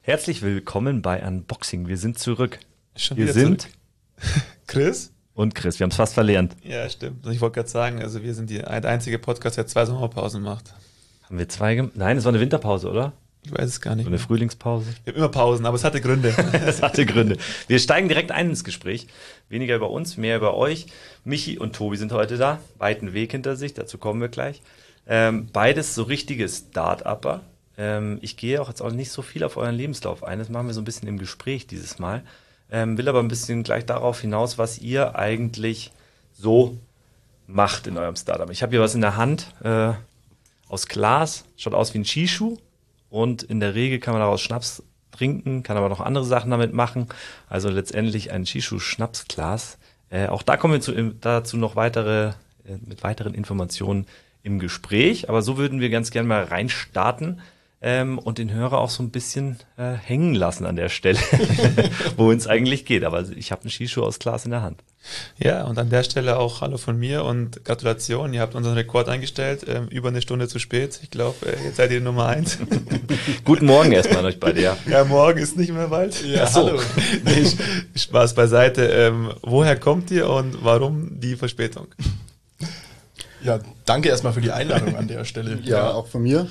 Herzlich willkommen bei Unboxing. Wir sind zurück. Wir sind Chris und Chris. Wir haben es fast verlernt. Ja, stimmt. Ich wollte gerade sagen, also wir sind der einzige Podcast, der 2 Sommerpausen macht. Haben wir 2 Nein, es war eine Winterpause, oder? Ich weiß es gar nicht. So eine Frühlingspause. Wir haben immer Pausen, aber es hatte Gründe. Es hatte Gründe. Wir steigen direkt ein ins Gespräch. Weniger über uns, mehr über euch. Michi und Tobi sind heute da. Weiten Weg hinter sich, dazu kommen wir gleich. Beides so richtige Start-Upper. Ich gehe auch jetzt auch nicht so viel auf euren Lebenslauf ein. Das machen wir so ein bisschen im Gespräch dieses Mal. Will aber ein bisschen gleich darauf hinaus, was ihr eigentlich so macht in eurem Startup. Ich habe hier was in der Hand aus Glas. Schaut aus wie ein Skischuh. Und in der Regel kann man daraus Schnaps trinken, kann aber noch andere Sachen damit machen. Also letztendlich ein Skischuh-Schnapsglas. Auch da kommen wir dazu noch mit weiteren Informationen im Gespräch. Aber so würden wir ganz gerne mal reinstarten und den Hörer auch so ein bisschen hängen lassen an der Stelle, wohin es eigentlich geht. Aber ich habe einen Skischuh aus Glas in der Hand. Ja, und an der Stelle auch Hallo von mir und Gratulation. Ihr habt unseren Rekord eingestellt, über eine Stunde zu spät. Ich glaube, jetzt seid ihr Nummer 1. Guten Morgen erstmal an euch beide, ja. Ja, morgen ist nicht mehr bald. Ja, so. Hallo. Nee, Spaß beiseite. Woher kommt ihr und warum die Verspätung? Ja, danke erstmal für die Einladung an der Stelle. Ja, auch von mir.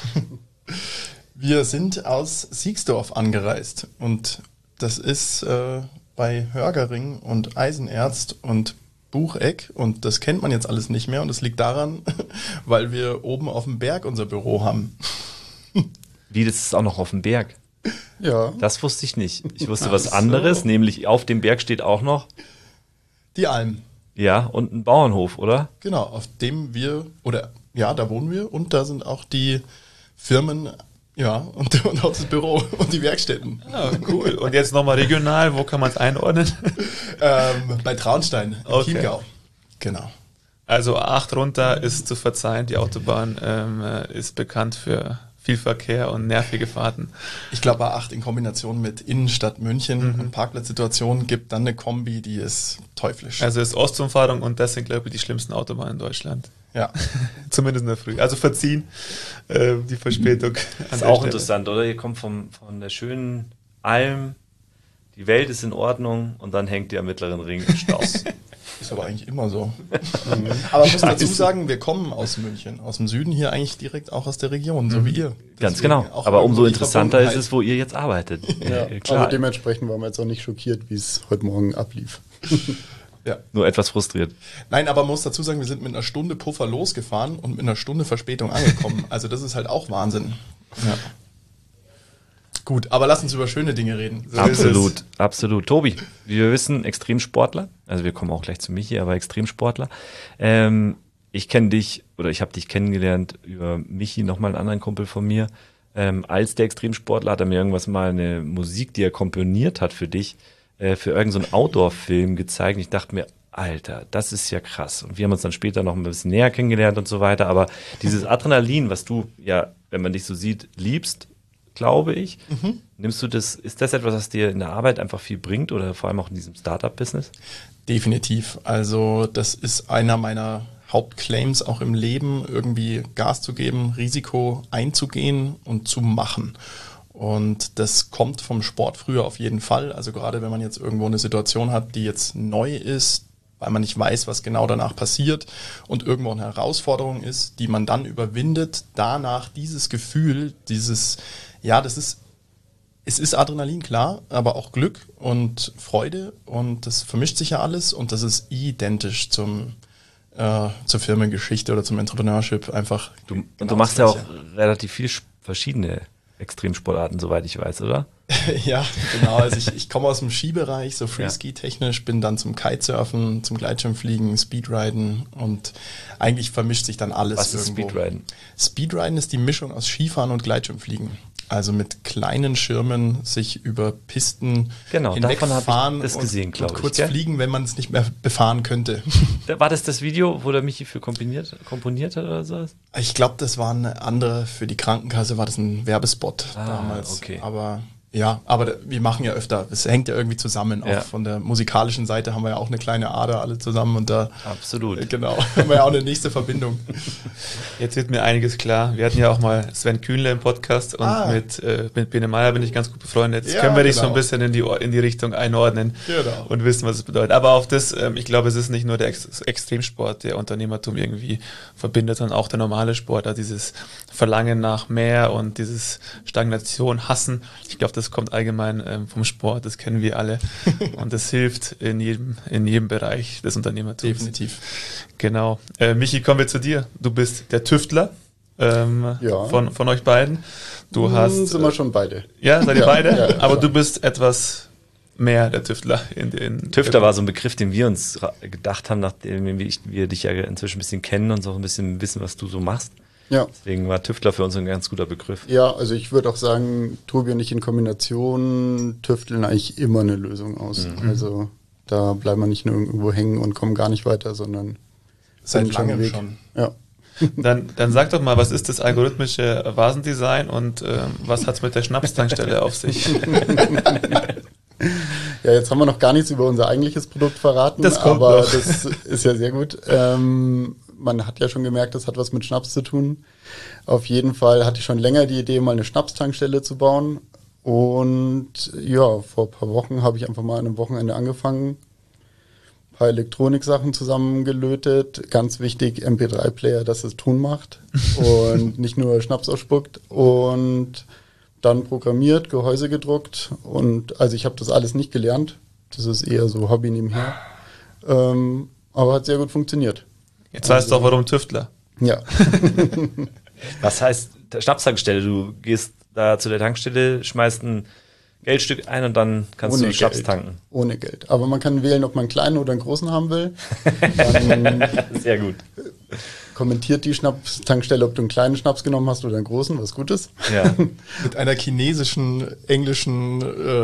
Wir sind aus Siegsdorf angereist und das ist bei Hörgering und Eisenerz und Bucheck und das kennt man jetzt alles nicht mehr und das liegt daran, weil wir oben auf dem Berg unser Büro haben. Wie, das ist auch noch auf dem Berg? Ja. Das wusste ich nicht. Ich wusste was anderes, nämlich auf dem Berg steht auch noch die Alm. Ja, und ein Bauernhof, oder? Genau, auf dem da wohnen wir und da sind auch die Firmen, ja, und auch das Büro und die Werkstätten. Ja, cool. Und jetzt nochmal regional, wo kann man es einordnen? Bei Traunstein, im Chiemgau. Genau. Also 8 runter ist zu verzeihen, die Autobahn ist bekannt für viel Verkehr und nervige Fahrten. Ich glaube, A8 in Kombination mit Innenstadt München und Parkplatzsituationen gibt dann eine Kombi, die ist teuflisch. Also ist Ostumfahrung und das sind, glaube ich, die schlimmsten Autobahnen in Deutschland. Ja. Zumindest in der Früh. Also verziehen die Verspätung. Das ist auch interessant, oder? Ihr kommt von der schönen Alm, die Welt ist in Ordnung und dann hängt ihr am Mittleren Ring im Stau. Ist aber eigentlich immer so. Aber ich muss dazu sagen, wir kommen aus München, aus dem Süden hier eigentlich direkt auch aus der Region, so wie ihr. Ganz genau. Aber umso interessanter ist es, wo ihr jetzt arbeitet. Ja, klar. Aber dementsprechend waren wir jetzt auch nicht schockiert, wie es heute Morgen ablief. Ja. Nur etwas frustriert. Nein, aber man muss dazu sagen, wir sind mit einer Stunde Puffer losgefahren und mit einer Stunde Verspätung angekommen. Also das ist halt auch Wahnsinn. Ja. Gut, aber lass uns über schöne Dinge reden. So absolut, absolut. Tobi, wie wir wissen, Extremsportler. Also wir kommen auch gleich zu Michi, aber Extremsportler. Ich kenne dich, oder ich habe dich kennengelernt über Michi, nochmal einen anderen Kumpel von mir. Als der Extremsportler hat er mir irgendwas mal eine Musik, die er komponiert hat für dich, für irgendeinen so einen Outdoor-Film gezeigt. Ich dachte mir, Alter, das ist ja krass. Und wir haben uns dann später noch ein bisschen näher kennengelernt und so weiter. Aber dieses Adrenalin, was du ja, wenn man dich so sieht, liebst, glaube ich. Nimmst du das, ist das etwas, was dir in der Arbeit einfach viel bringt oder vor allem auch in diesem Startup-Business? Definitiv. Also das ist einer meiner Hauptclaims auch im Leben, irgendwie Gas zu geben, Risiko einzugehen und zu machen. Und das kommt vom Sport früher auf jeden Fall. Also gerade wenn man jetzt irgendwo eine Situation hat, die jetzt neu ist, weil man nicht weiß, was genau danach passiert und irgendwo eine Herausforderung ist, die man dann überwindet, danach dieses Gefühl, es ist Adrenalin, klar, aber auch Glück und Freude und das vermischt sich ja alles und das ist identisch zur Firmengeschichte oder zum Entrepreneurship einfach. Du machst ja auch relativ viel verschiedene Extremsportarten, soweit ich weiß, oder? Ja, genau. Also ich komme aus dem Skibereich, so Freeski-technisch, bin dann zum Kitesurfen, zum Gleitschirmfliegen, Speedriden und eigentlich vermischt sich dann alles irgendwo. Was ist Speedriden? Speedriden ist die Mischung aus Skifahren und Gleitschirmfliegen. Also mit kleinen Schirmen sich über Pisten hinwegfahren und kurz fliegen, wenn man es nicht mehr befahren könnte. War das Video, wo der Michi für komponiert hat oder so? Ich glaube, das war eine andere, für die Krankenkasse war das ein Werbespot damals. Okay. Aber Ja, aber wir machen ja öfter, es hängt ja irgendwie zusammen. Auch von der musikalischen Seite haben wir ja auch eine kleine Ader alle zusammen und da absolut. Genau, haben wir ja auch eine nächste Verbindung. Jetzt wird mir einiges klar. Wir hatten ja auch mal Sven Kühnle im Podcast und mit Bene Meyer bin ich ganz gut befreundet. Jetzt können wir dich so ein bisschen in die Richtung einordnen und wissen, was es bedeutet. Aber auf das, ich glaube, es ist nicht nur der Extremsport, der Unternehmertum irgendwie verbindet, sondern auch der normale Sport, also dieses Verlangen nach mehr und dieses Stagnation, Hassen. Ich glaube, das kommt allgemein vom Sport, das kennen wir alle und das hilft in jedem Bereich des Unternehmertums. Definitiv. Genau. Michi, kommen wir zu dir. Du bist der Tüftler von euch beiden. Du hast... Sind wir schon beide. Ja, seid ihr beide? Ja, aber du bist etwas mehr der Tüftler. Tüftler war so ein Begriff, den wir uns gedacht haben, nachdem wir dich ja inzwischen ein bisschen kennen und so ein bisschen wissen, was du so machst. Ja. Deswegen war Tüftler für uns ein ganz guter Begriff. Ja, also ich würde auch sagen, Tobi und ich in Kombination tüfteln eigentlich immer eine Lösung aus. Also da bleiben wir nicht nur irgendwo hängen und kommen gar nicht weiter, sondern seit langem schon. Ja. Dann sag doch mal, was ist das algorithmische Vasendesign und was hat es mit der Schnapstankstelle auf sich? Ja, jetzt haben wir noch gar nichts über unser eigentliches Produkt verraten, das kommt aber noch. Das ist ja sehr gut. Man hat ja schon gemerkt, das hat was mit Schnaps zu tun. Auf jeden Fall hatte ich schon länger die Idee, mal eine Schnapstankstelle zu bauen. Und ja, vor ein paar Wochen habe ich einfach mal an einem Wochenende angefangen, ein paar Elektroniksachen zusammengelötet. Ganz wichtig, MP3-Player, dass es Ton macht und nicht nur Schnaps ausspuckt. Und dann programmiert, Gehäuse gedruckt. Und also ich habe das alles nicht gelernt. Das ist eher so Hobby nebenher. Aber hat sehr gut funktioniert. Jetzt weißt du auch, warum Tüftler. Ja. Was heißt Schnapstankstelle? Du gehst da zu der Tankstelle, schmeißt ein Geldstück ein und dann kannst du Schnaps tanken. Ohne Geld. Aber man kann wählen, ob man einen kleinen oder einen großen haben will. Dann sehr gut. Kommentiert die Schnapstankstelle, ob du einen kleinen Schnaps genommen hast oder einen großen, was Gutes. Ja. Mit einer chinesischen, englischen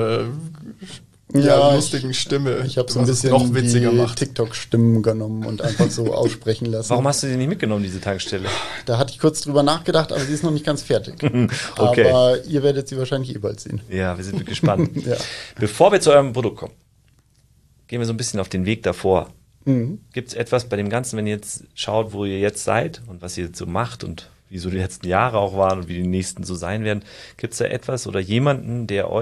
lustigen Stimme. Ich habe so ein bisschen noch witziger die macht. TikTok-Stimmen genommen und einfach so aussprechen lassen. Warum hast du die nicht mitgenommen, diese Tankstelle? Da hatte ich kurz drüber nachgedacht, aber sie ist noch nicht ganz fertig. Okay. Aber ihr werdet sie wahrscheinlich eh bald sehen. Ja, wir sind gespannt. Ja. Bevor wir zu eurem Produkt kommen, gehen wir so ein bisschen auf den Weg davor. Gibt es etwas bei dem Ganzen, wenn ihr jetzt schaut, wo ihr jetzt seid und was ihr jetzt so macht und wie so die letzten Jahre auch waren und wie die nächsten so sein werden, gibt es da etwas oder jemanden,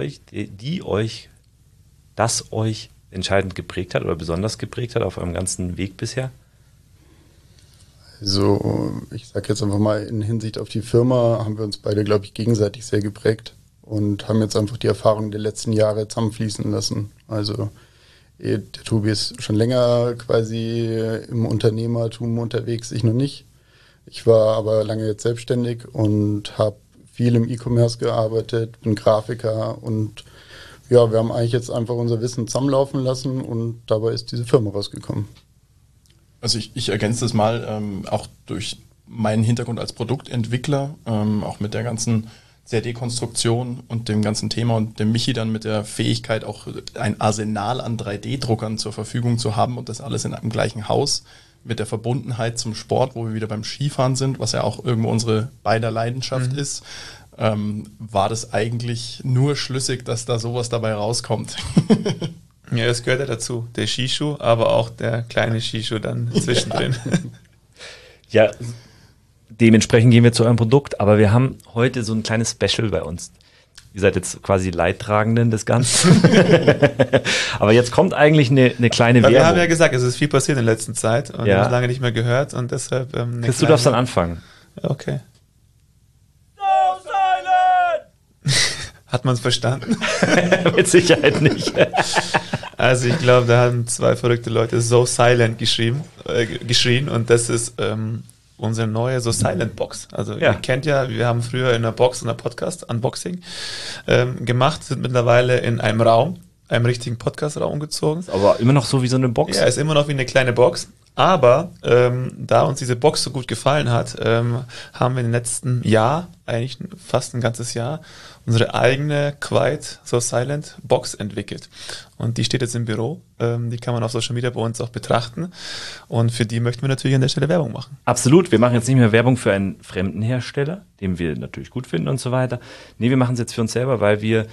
das euch entscheidend geprägt hat oder besonders geprägt hat auf eurem ganzen Weg bisher? Also ich sage jetzt einfach mal in Hinsicht auf die Firma haben wir uns beide, glaube ich, gegenseitig sehr geprägt und haben jetzt einfach die Erfahrungen der letzten Jahre zusammenfließen lassen. Also der Tobi ist schon länger quasi im Unternehmertum unterwegs, ich noch nicht. Ich war aber lange jetzt selbstständig und habe viel im E-Commerce gearbeitet, bin Grafiker und ja, wir haben eigentlich jetzt einfach unser Wissen zusammenlaufen lassen und dabei ist diese Firma rausgekommen. Also ich ergänze das mal, auch durch meinen Hintergrund als Produktentwickler, auch mit der ganzen CAD-Konstruktion und dem ganzen Thema und dem Michi dann mit der Fähigkeit, auch ein Arsenal an 3D-Druckern zur Verfügung zu haben und das alles in einem gleichen Haus mit der Verbundenheit zum Sport, wo wir wieder beim Skifahren sind, was ja auch irgendwo unsere beider Leidenschaft ist, war das eigentlich nur schlüssig, dass da sowas dabei rauskommt. Ja, das gehört ja dazu. Der Skischuh, aber auch der kleine Skischuh dann zwischendrin. Ja, dementsprechend gehen wir zu eurem Produkt, aber wir haben heute so ein kleines Special bei uns. Ihr seid jetzt quasi Leidtragenden des Ganzen. Aber jetzt kommt eigentlich eine kleine Werbung. Wir haben ja gesagt, es ist viel passiert in der letzten Zeit und wir haben lange nicht mehr gehört und deshalb... Chris, du darfst dann anfangen. Okay. Hat man es verstanden? Mit Sicherheit nicht. Also ich glaube, da haben zwei verrückte Leute So Silent geschrien und das ist unsere neue So Silent Box. Also ihr kennt ja, wir haben früher in einer Box, in einer Podcast-Unboxing gemacht, sind mittlerweile in einem Raum, einem richtigen Podcast-Raum umgezogen. Aber immer noch so wie so eine Box? Ja, ist immer noch wie eine kleine Box. Aber da uns diese Box so gut gefallen hat, haben wir im letzten Jahr, eigentlich fast ein ganzes Jahr, unsere eigene Quiet So Silent Box entwickelt. Und die steht jetzt im Büro. Die kann man auf Social Media bei uns auch betrachten. Und für die möchten wir natürlich an der Stelle Werbung machen. Absolut. Wir machen jetzt nicht mehr Werbung für einen fremden Hersteller, den wir natürlich gut finden und so weiter. Nee, wir machen es jetzt für uns selber, weil wir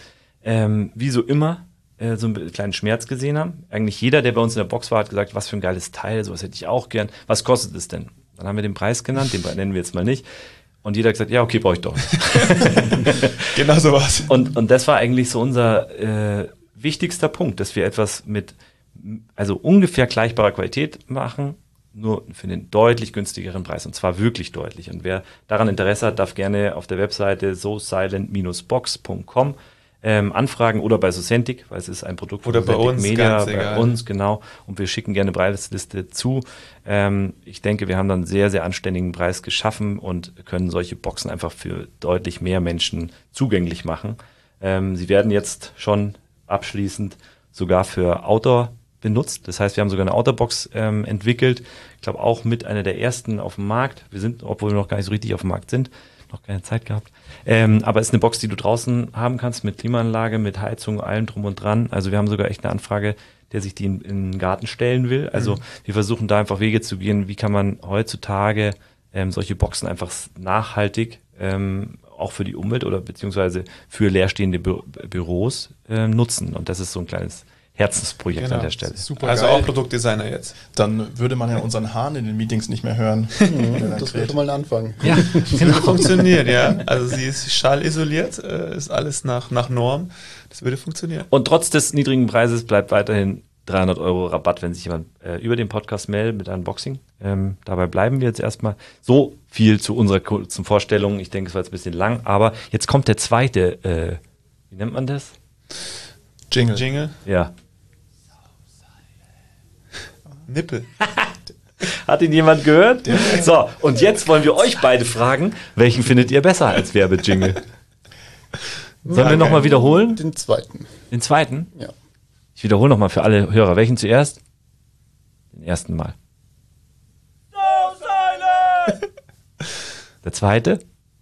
wie so immer, so einen kleinen Schmerz gesehen haben. Eigentlich jeder, der bei uns in der Box war, hat gesagt, was für ein geiles Teil, sowas hätte ich auch gern. Was kostet es denn? Dann haben wir den Preis genannt, den nennen wir jetzt mal nicht. Und jeder hat gesagt, ja, okay, brauche ich doch nicht. Genau sowas. Und das war eigentlich so unser wichtigster Punkt, dass wir etwas mit also ungefähr gleichbarer Qualität machen, nur für einen deutlich günstigeren Preis, und zwar wirklich deutlich. Und wer daran Interesse hat, darf gerne auf der Webseite sosilent-box.com anfragen oder bei Socentic, weil es ist ein Produkt von bei uns, Media, bei uns, genau. Und wir schicken gerne Preisliste zu. Ich denke, wir haben dann einen sehr, sehr anständigen Preis geschaffen und können solche Boxen einfach für deutlich mehr Menschen zugänglich machen. Sie werden jetzt schon abschließend sogar für Outdoor benutzt. Das heißt, wir haben sogar eine Outdoor-Box entwickelt. Ich glaube, auch mit einer der ersten auf dem Markt. Wir sind, obwohl wir noch gar nicht so richtig auf dem Markt sind, noch keine Zeit gehabt. Aber es ist eine Box, die du draußen haben kannst, mit Klimaanlage, mit Heizung, allem drum und dran. Also wir haben sogar echt eine Anfrage, der sich die in den Garten stellen will. Also wir versuchen da einfach Wege zu gehen, wie kann man heutzutage solche Boxen einfach nachhaltig auch für die Umwelt oder beziehungsweise für leerstehende Büros nutzen. Und das ist so ein kleines Herzensprojekt an der Stelle. Super also geil. Auch Produktdesigner jetzt. Dann würde man ja unseren Hahn in den Meetings nicht mehr hören. Das wäre mal ein Anfang. Ja, genau. Funktioniert, ja. Also sie ist schallisoliert, ist alles nach Norm. Das würde funktionieren. Und trotz des niedrigen Preises bleibt weiterhin 300 € Rabatt, wenn sich jemand über den Podcast meldet mit Unboxing. Dabei bleiben wir jetzt erstmal. So viel zu unserer kurzen Vorstellung. Ich denke, es war jetzt ein bisschen lang, aber jetzt kommt der zweite, wie nennt man das? Jingle. Ja. Nippel. Hat ihn jemand gehört? So, und jetzt wollen wir euch beide fragen, welchen findet ihr besser als Werbejingle? Sollen wir nochmal wiederholen? Den zweiten. Den zweiten? Ja. Ich wiederhole nochmal für alle Hörer. Welchen zuerst? Den ersten Mal. So silent! Der zweite?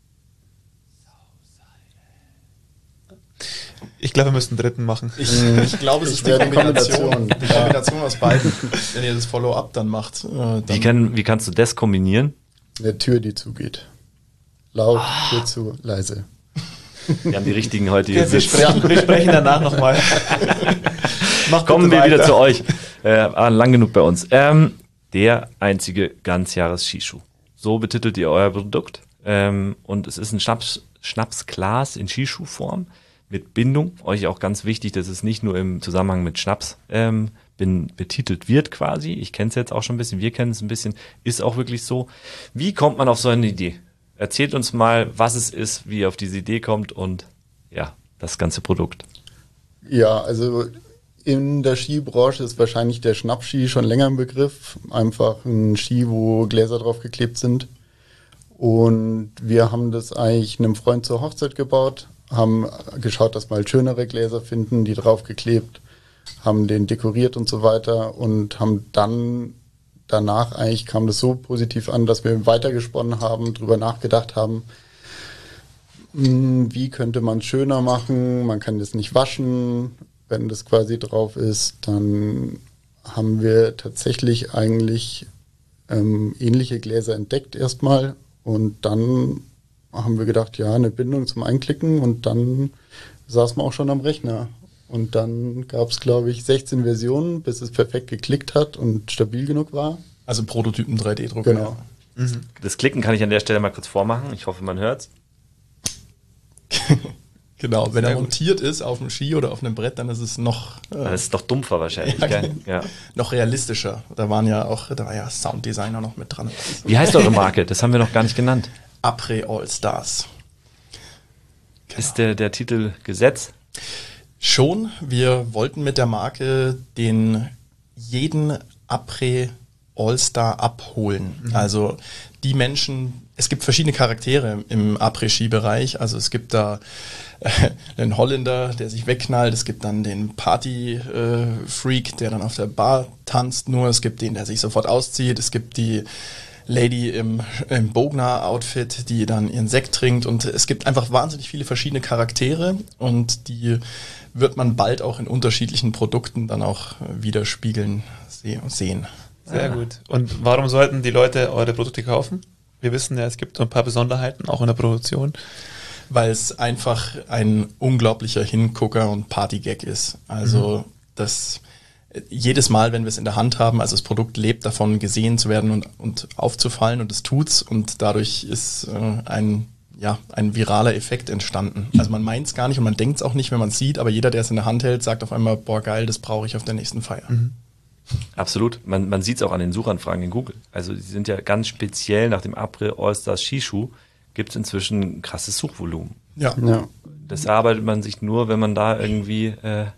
Ich glaube, wir müssen einen dritten machen. Ich glaube, es ist die Kombination. Die Kombination aus beiden. Wenn ihr das Follow-up dann macht. Wie kannst du das kombinieren? Eine Tür, die zugeht. Laut, Tür zu, leise. Wir haben die richtigen heute hier. Wir sprechen danach nochmal. Kommen wir wieder zu euch. Lang genug bei uns. Der einzige Ganzjahres-Skischuh. So betitelt ihr euer Produkt. Und es ist ein Schnapsglas in Skischuhform mit Bindung. Euch auch ganz wichtig, dass es nicht nur im Zusammenhang mit Schnaps betitelt wird quasi. Ich kenne es jetzt auch schon ein bisschen, wir kennen es ein bisschen. Ist auch wirklich so. Wie kommt man auf so eine Idee? Erzählt uns mal, was es ist, wie ihr auf diese Idee kommt und ja, das ganze Produkt. Ja, also in der Skibranche ist wahrscheinlich der Schnappski schon länger im Begriff. Einfach ein Ski, wo Gläser drauf geklebt sind. Und wir haben das eigentlich einem Freund zur Hochzeit gebaut, haben geschaut, dass wir halt schönere Gläser finden, die draufgeklebt, haben den dekoriert und so weiter und haben dann danach eigentlich kam das so positiv an, dass wir weitergesponnen haben, drüber nachgedacht haben, wie könnte man es schöner machen, man kann das nicht waschen, wenn das quasi drauf ist, dann haben wir tatsächlich eigentlich ähnliche Gläser entdeckt erstmal und dann haben wir gedacht, ja, eine Bindung zum Einklicken und dann saß man auch schon am Rechner. Und dann gab es, glaube ich, 16 Versionen, bis es perfekt geklickt hat und stabil genug war. Also Prototypen 3D-Druck. Genau. Ja. Das Klicken kann ich an der Stelle mal kurz vormachen. Ich hoffe, man hört's. Genau, wenn er montiert ist auf einem Ski oder auf einem Brett, dann ist es noch... das ist doch dumpfer wahrscheinlich, ja, gell? Ja. Noch realistischer. Da war ja Sounddesigner noch mit dran. Wie heißt eure Marke? Das haben wir noch gar nicht genannt. Après All Stars. Genau. Ist der Titel Gesetz? Schon. Wir wollten mit der Marke jeden Après All-Star abholen. Mhm. Also die Menschen, es gibt verschiedene Charaktere im Après-Ski-Bereich. Also es gibt da einen Holländer, der sich wegknallt. Es gibt dann den Party-Freak, der dann auf der Bar tanzt nur. Es gibt den, der sich sofort auszieht. Es gibt die Lady im Bogner-Outfit, die dann ihren Sekt trinkt. Und es gibt einfach wahnsinnig viele verschiedene Charaktere und die wird man bald auch in unterschiedlichen Produkten dann auch widerspiegeln sehen. Sehr gut. Und warum sollten die Leute eure Produkte kaufen? Wir wissen ja, es gibt so ein paar Besonderheiten, auch in der Produktion. Weil es einfach ein unglaublicher Hingucker und Partygag ist. Also jedes Mal, wenn wir es in der Hand haben, also das Produkt lebt davon, gesehen zu werden und aufzufallen, und es tut's, und dadurch ist ein viraler Effekt entstanden. Also man meint es gar nicht und man denkt es auch nicht, wenn man es sieht, aber jeder, der es in der Hand hält, sagt auf einmal, boah geil, das brauche ich auf der nächsten Feier. Absolut. Man sieht es auch an den Suchanfragen in Google. Also die sind ja ganz speziell nach dem April All-Stars Skischuh gibt es inzwischen ein krasses Suchvolumen. Ja. Das erarbeitet man sich nur, wenn man da irgendwie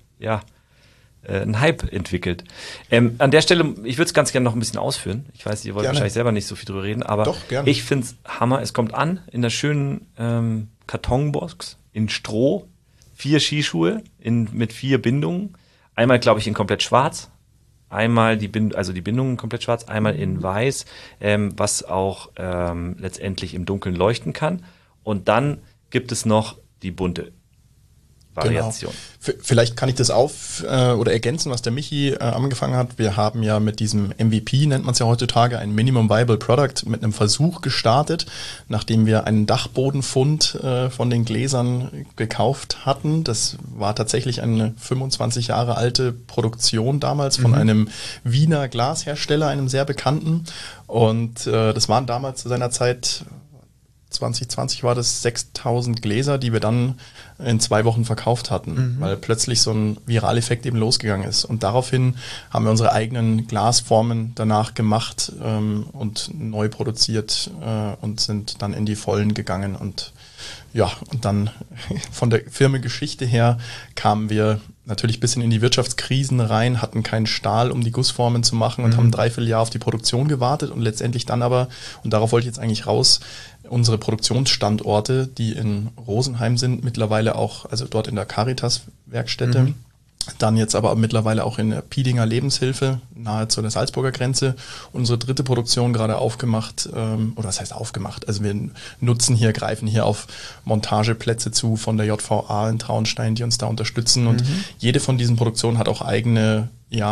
einen Hype entwickelt. An der Stelle, ich würde es ganz gerne noch ein bisschen ausführen. Ich weiß, ihr wollt wahrscheinlich selber nicht so viel drüber reden, aber doch, gerne. Ich finde es Hammer. Es kommt an in der schönen Kartonbox in Stroh, 4 Skischuhe mit 4 Bindungen. Einmal, glaube ich, in komplett schwarz. Einmal die Bindungen komplett schwarz, einmal in weiß, was auch letztendlich im Dunkeln leuchten kann. Und dann gibt es noch die bunte Variation. Genau. Vielleicht kann ich das oder ergänzen, was der Michi angefangen hat. Wir haben ja mit diesem MVP, nennt man es ja heutzutage, ein Minimum Viable Product, mit einem Versuch gestartet, nachdem wir einen Dachbodenfund von den Gläsern gekauft hatten. Das war tatsächlich eine 25 Jahre alte Produktion damals von einem Wiener Glashersteller, einem sehr bekannten. Und das waren damals zu seiner Zeit, 2020 war das 6.000 Gläser, die wir dann in 2 Wochen verkauft hatten, weil plötzlich so ein Viraleffekt eben losgegangen ist. Und daraufhin haben wir unsere eigenen Glasformen danach gemacht und neu produziert und sind dann in die Vollen gegangen. Und dann von der Firmengeschichte her kamen wir natürlich ein bisschen in die Wirtschaftskrisen rein, hatten keinen Stahl, um die Gussformen zu machen, und haben 3/4 Jahr auf die Produktion gewartet und letztendlich dann aber, und darauf wollte ich jetzt eigentlich raus, unsere Produktionsstandorte, die in Rosenheim sind, mittlerweile auch, also dort in der Caritas-Werkstätte, dann jetzt aber mittlerweile auch in der Piedinger Lebenshilfe, nahe zu der Salzburger Grenze, unsere 3. Produktion gerade aufgemacht, oder was heißt aufgemacht? Also wir greifen hier auf Montageplätze zu von der JVA in Traunstein, die uns da unterstützen, und jede von diesen Produktionen hat auch eigene,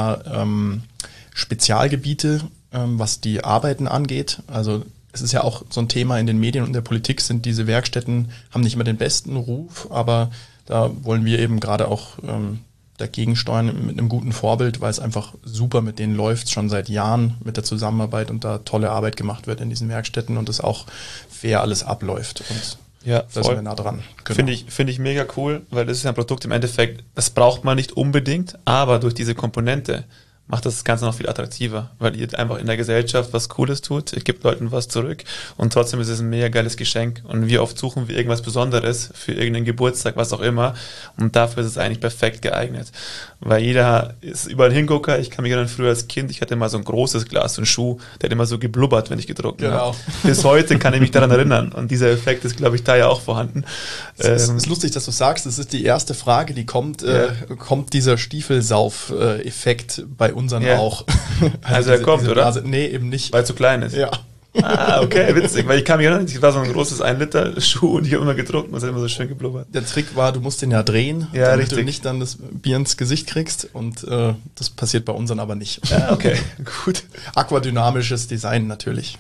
Spezialgebiete, was die Arbeiten angeht. Also es ist ja auch so ein Thema in den Medien und in der Politik, sind diese Werkstätten, haben nicht immer den besten Ruf, aber da wollen wir eben gerade auch dagegen steuern mit einem guten Vorbild, weil es einfach super mit denen läuft, schon seit Jahren mit der Zusammenarbeit, und da tolle Arbeit gemacht wird in diesen Werkstätten und es auch fair alles abläuft. Und da sind wir nah dran. Genau. Finde ich mega cool, weil das ist ein Produkt im Endeffekt, das braucht man nicht unbedingt, aber durch diese Komponente macht das Ganze noch viel attraktiver, weil ihr einfach in der Gesellschaft was Cooles tut, ihr gebt Leuten was zurück, und trotzdem ist es ein mega geiles Geschenk, und wie oft suchen wir irgendwas Besonderes für irgendeinen Geburtstag, was auch immer, und dafür ist es eigentlich perfekt geeignet, weil jeder ist überall Hingucker. Ich kann mich erinnern, früher als Kind, ich hatte mal so ein großes Glas, so einen Schuh, der hat immer so geblubbert, wenn ich gedruckt habe. Bis heute kann ich mich daran erinnern, und dieser Effekt ist, glaube ich, da ja auch vorhanden. Es ist lustig, dass du sagst, das ist die erste Frage, die kommt, kommt dieser Stiefelsauf-Effekt bei unseren auch? Also er kommt, oder? Blase. Nee, eben nicht. Weil er zu klein ist? Ja. Okay, witzig, weil ich kann mich erinnern, ich war so ein großes 1-Liter-Schuh und ich habe immer gedruckt und es hat immer so schön geblubbert. Der Trick war, du musst den ja drehen, damit du nicht dann das Bier ins Gesicht kriegst, und das passiert bei unseren aber nicht. Ja, okay, gut. Aquadynamisches Design natürlich.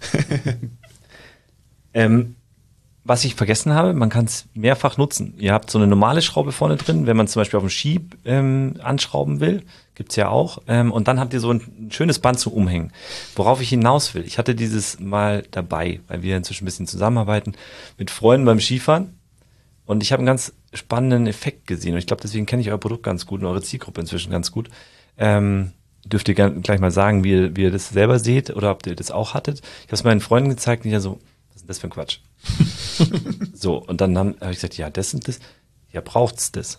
Was ich vergessen habe, man kann es mehrfach nutzen. Ihr habt so eine normale Schraube vorne drin, wenn man zum Beispiel auf dem Ski anschrauben will, gibt's ja auch. Und dann habt ihr so ein schönes Band zum Umhängen. Worauf ich hinaus will, ich hatte dieses mal dabei, weil wir inzwischen ein bisschen zusammenarbeiten, mit Freunden beim Skifahren. Und ich habe einen ganz spannenden Effekt gesehen. Und ich glaube, deswegen kenne ich euer Produkt ganz gut und eure Zielgruppe inzwischen ganz gut. Dürft ihr gleich mal sagen, wie ihr das selber seht oder ob ihr das auch hattet. Ich habe es meinen Freunden gezeigt und ich so, was ist das für ein Quatsch? So, und dann habe ich gesagt, ja, das und das, ja, braucht's das.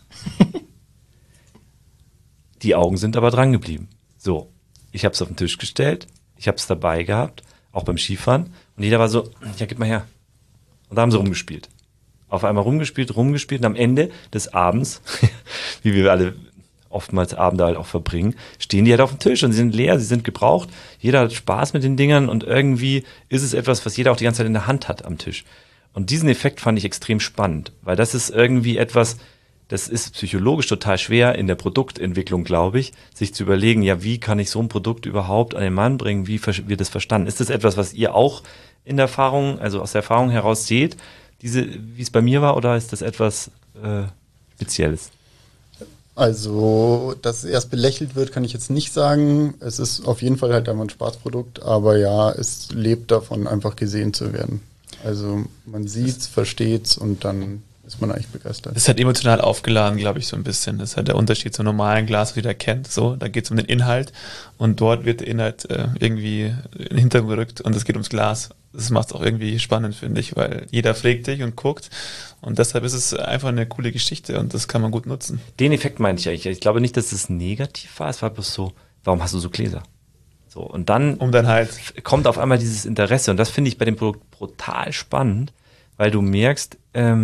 Die Augen sind aber dran geblieben. So, ich habe es auf den Tisch gestellt, ich habe es dabei gehabt, auch beim Skifahren, und jeder war so, ja, gib mal her. Und da haben sie rumgespielt. Auf einmal rumgespielt, und am Ende des Abends, wie wir alle oftmals Abende halt auch verbringen, stehen die halt auf dem Tisch und sie sind leer, sie sind gebraucht, jeder hat Spaß mit den Dingern und irgendwie ist es etwas, was jeder auch die ganze Zeit in der Hand hat am Tisch. Und diesen Effekt fand ich extrem spannend, weil das ist irgendwie etwas, das ist psychologisch total schwer in der Produktentwicklung, glaube ich, sich zu überlegen, ja, wie kann ich so ein Produkt überhaupt an den Mann bringen, wie wird das verstanden? Ist das etwas, was ihr auch in der Erfahrung, also aus der Erfahrung heraus seht, wie es bei mir war, oder ist das etwas Spezielles? Also, dass es erst belächelt wird, kann ich jetzt nicht sagen. Es ist auf jeden Fall halt einfach ein Spaßprodukt, aber ja, es lebt davon, einfach gesehen zu werden. Also man sieht's, versteht's und dann ist man eigentlich begeistert. Es ist halt emotional aufgeladen, glaube ich, so ein bisschen. Das ist halt der Unterschied zum normalen Glas, wie jeder kennt. So, da geht es um den Inhalt und dort wird der Inhalt irgendwie in den Hintergrund gerückt und es geht ums Glas. Das macht es auch irgendwie spannend, finde ich, weil jeder fragt dich und guckt und deshalb ist es einfach eine coole Geschichte und das kann man gut nutzen. Den Effekt meinte ich eigentlich. Ich glaube nicht, dass es negativ war. Es war bloß so, warum hast du so Gläser? So, und dann kommt auf einmal dieses Interesse und das finde ich bei dem Produkt brutal spannend, weil du merkst,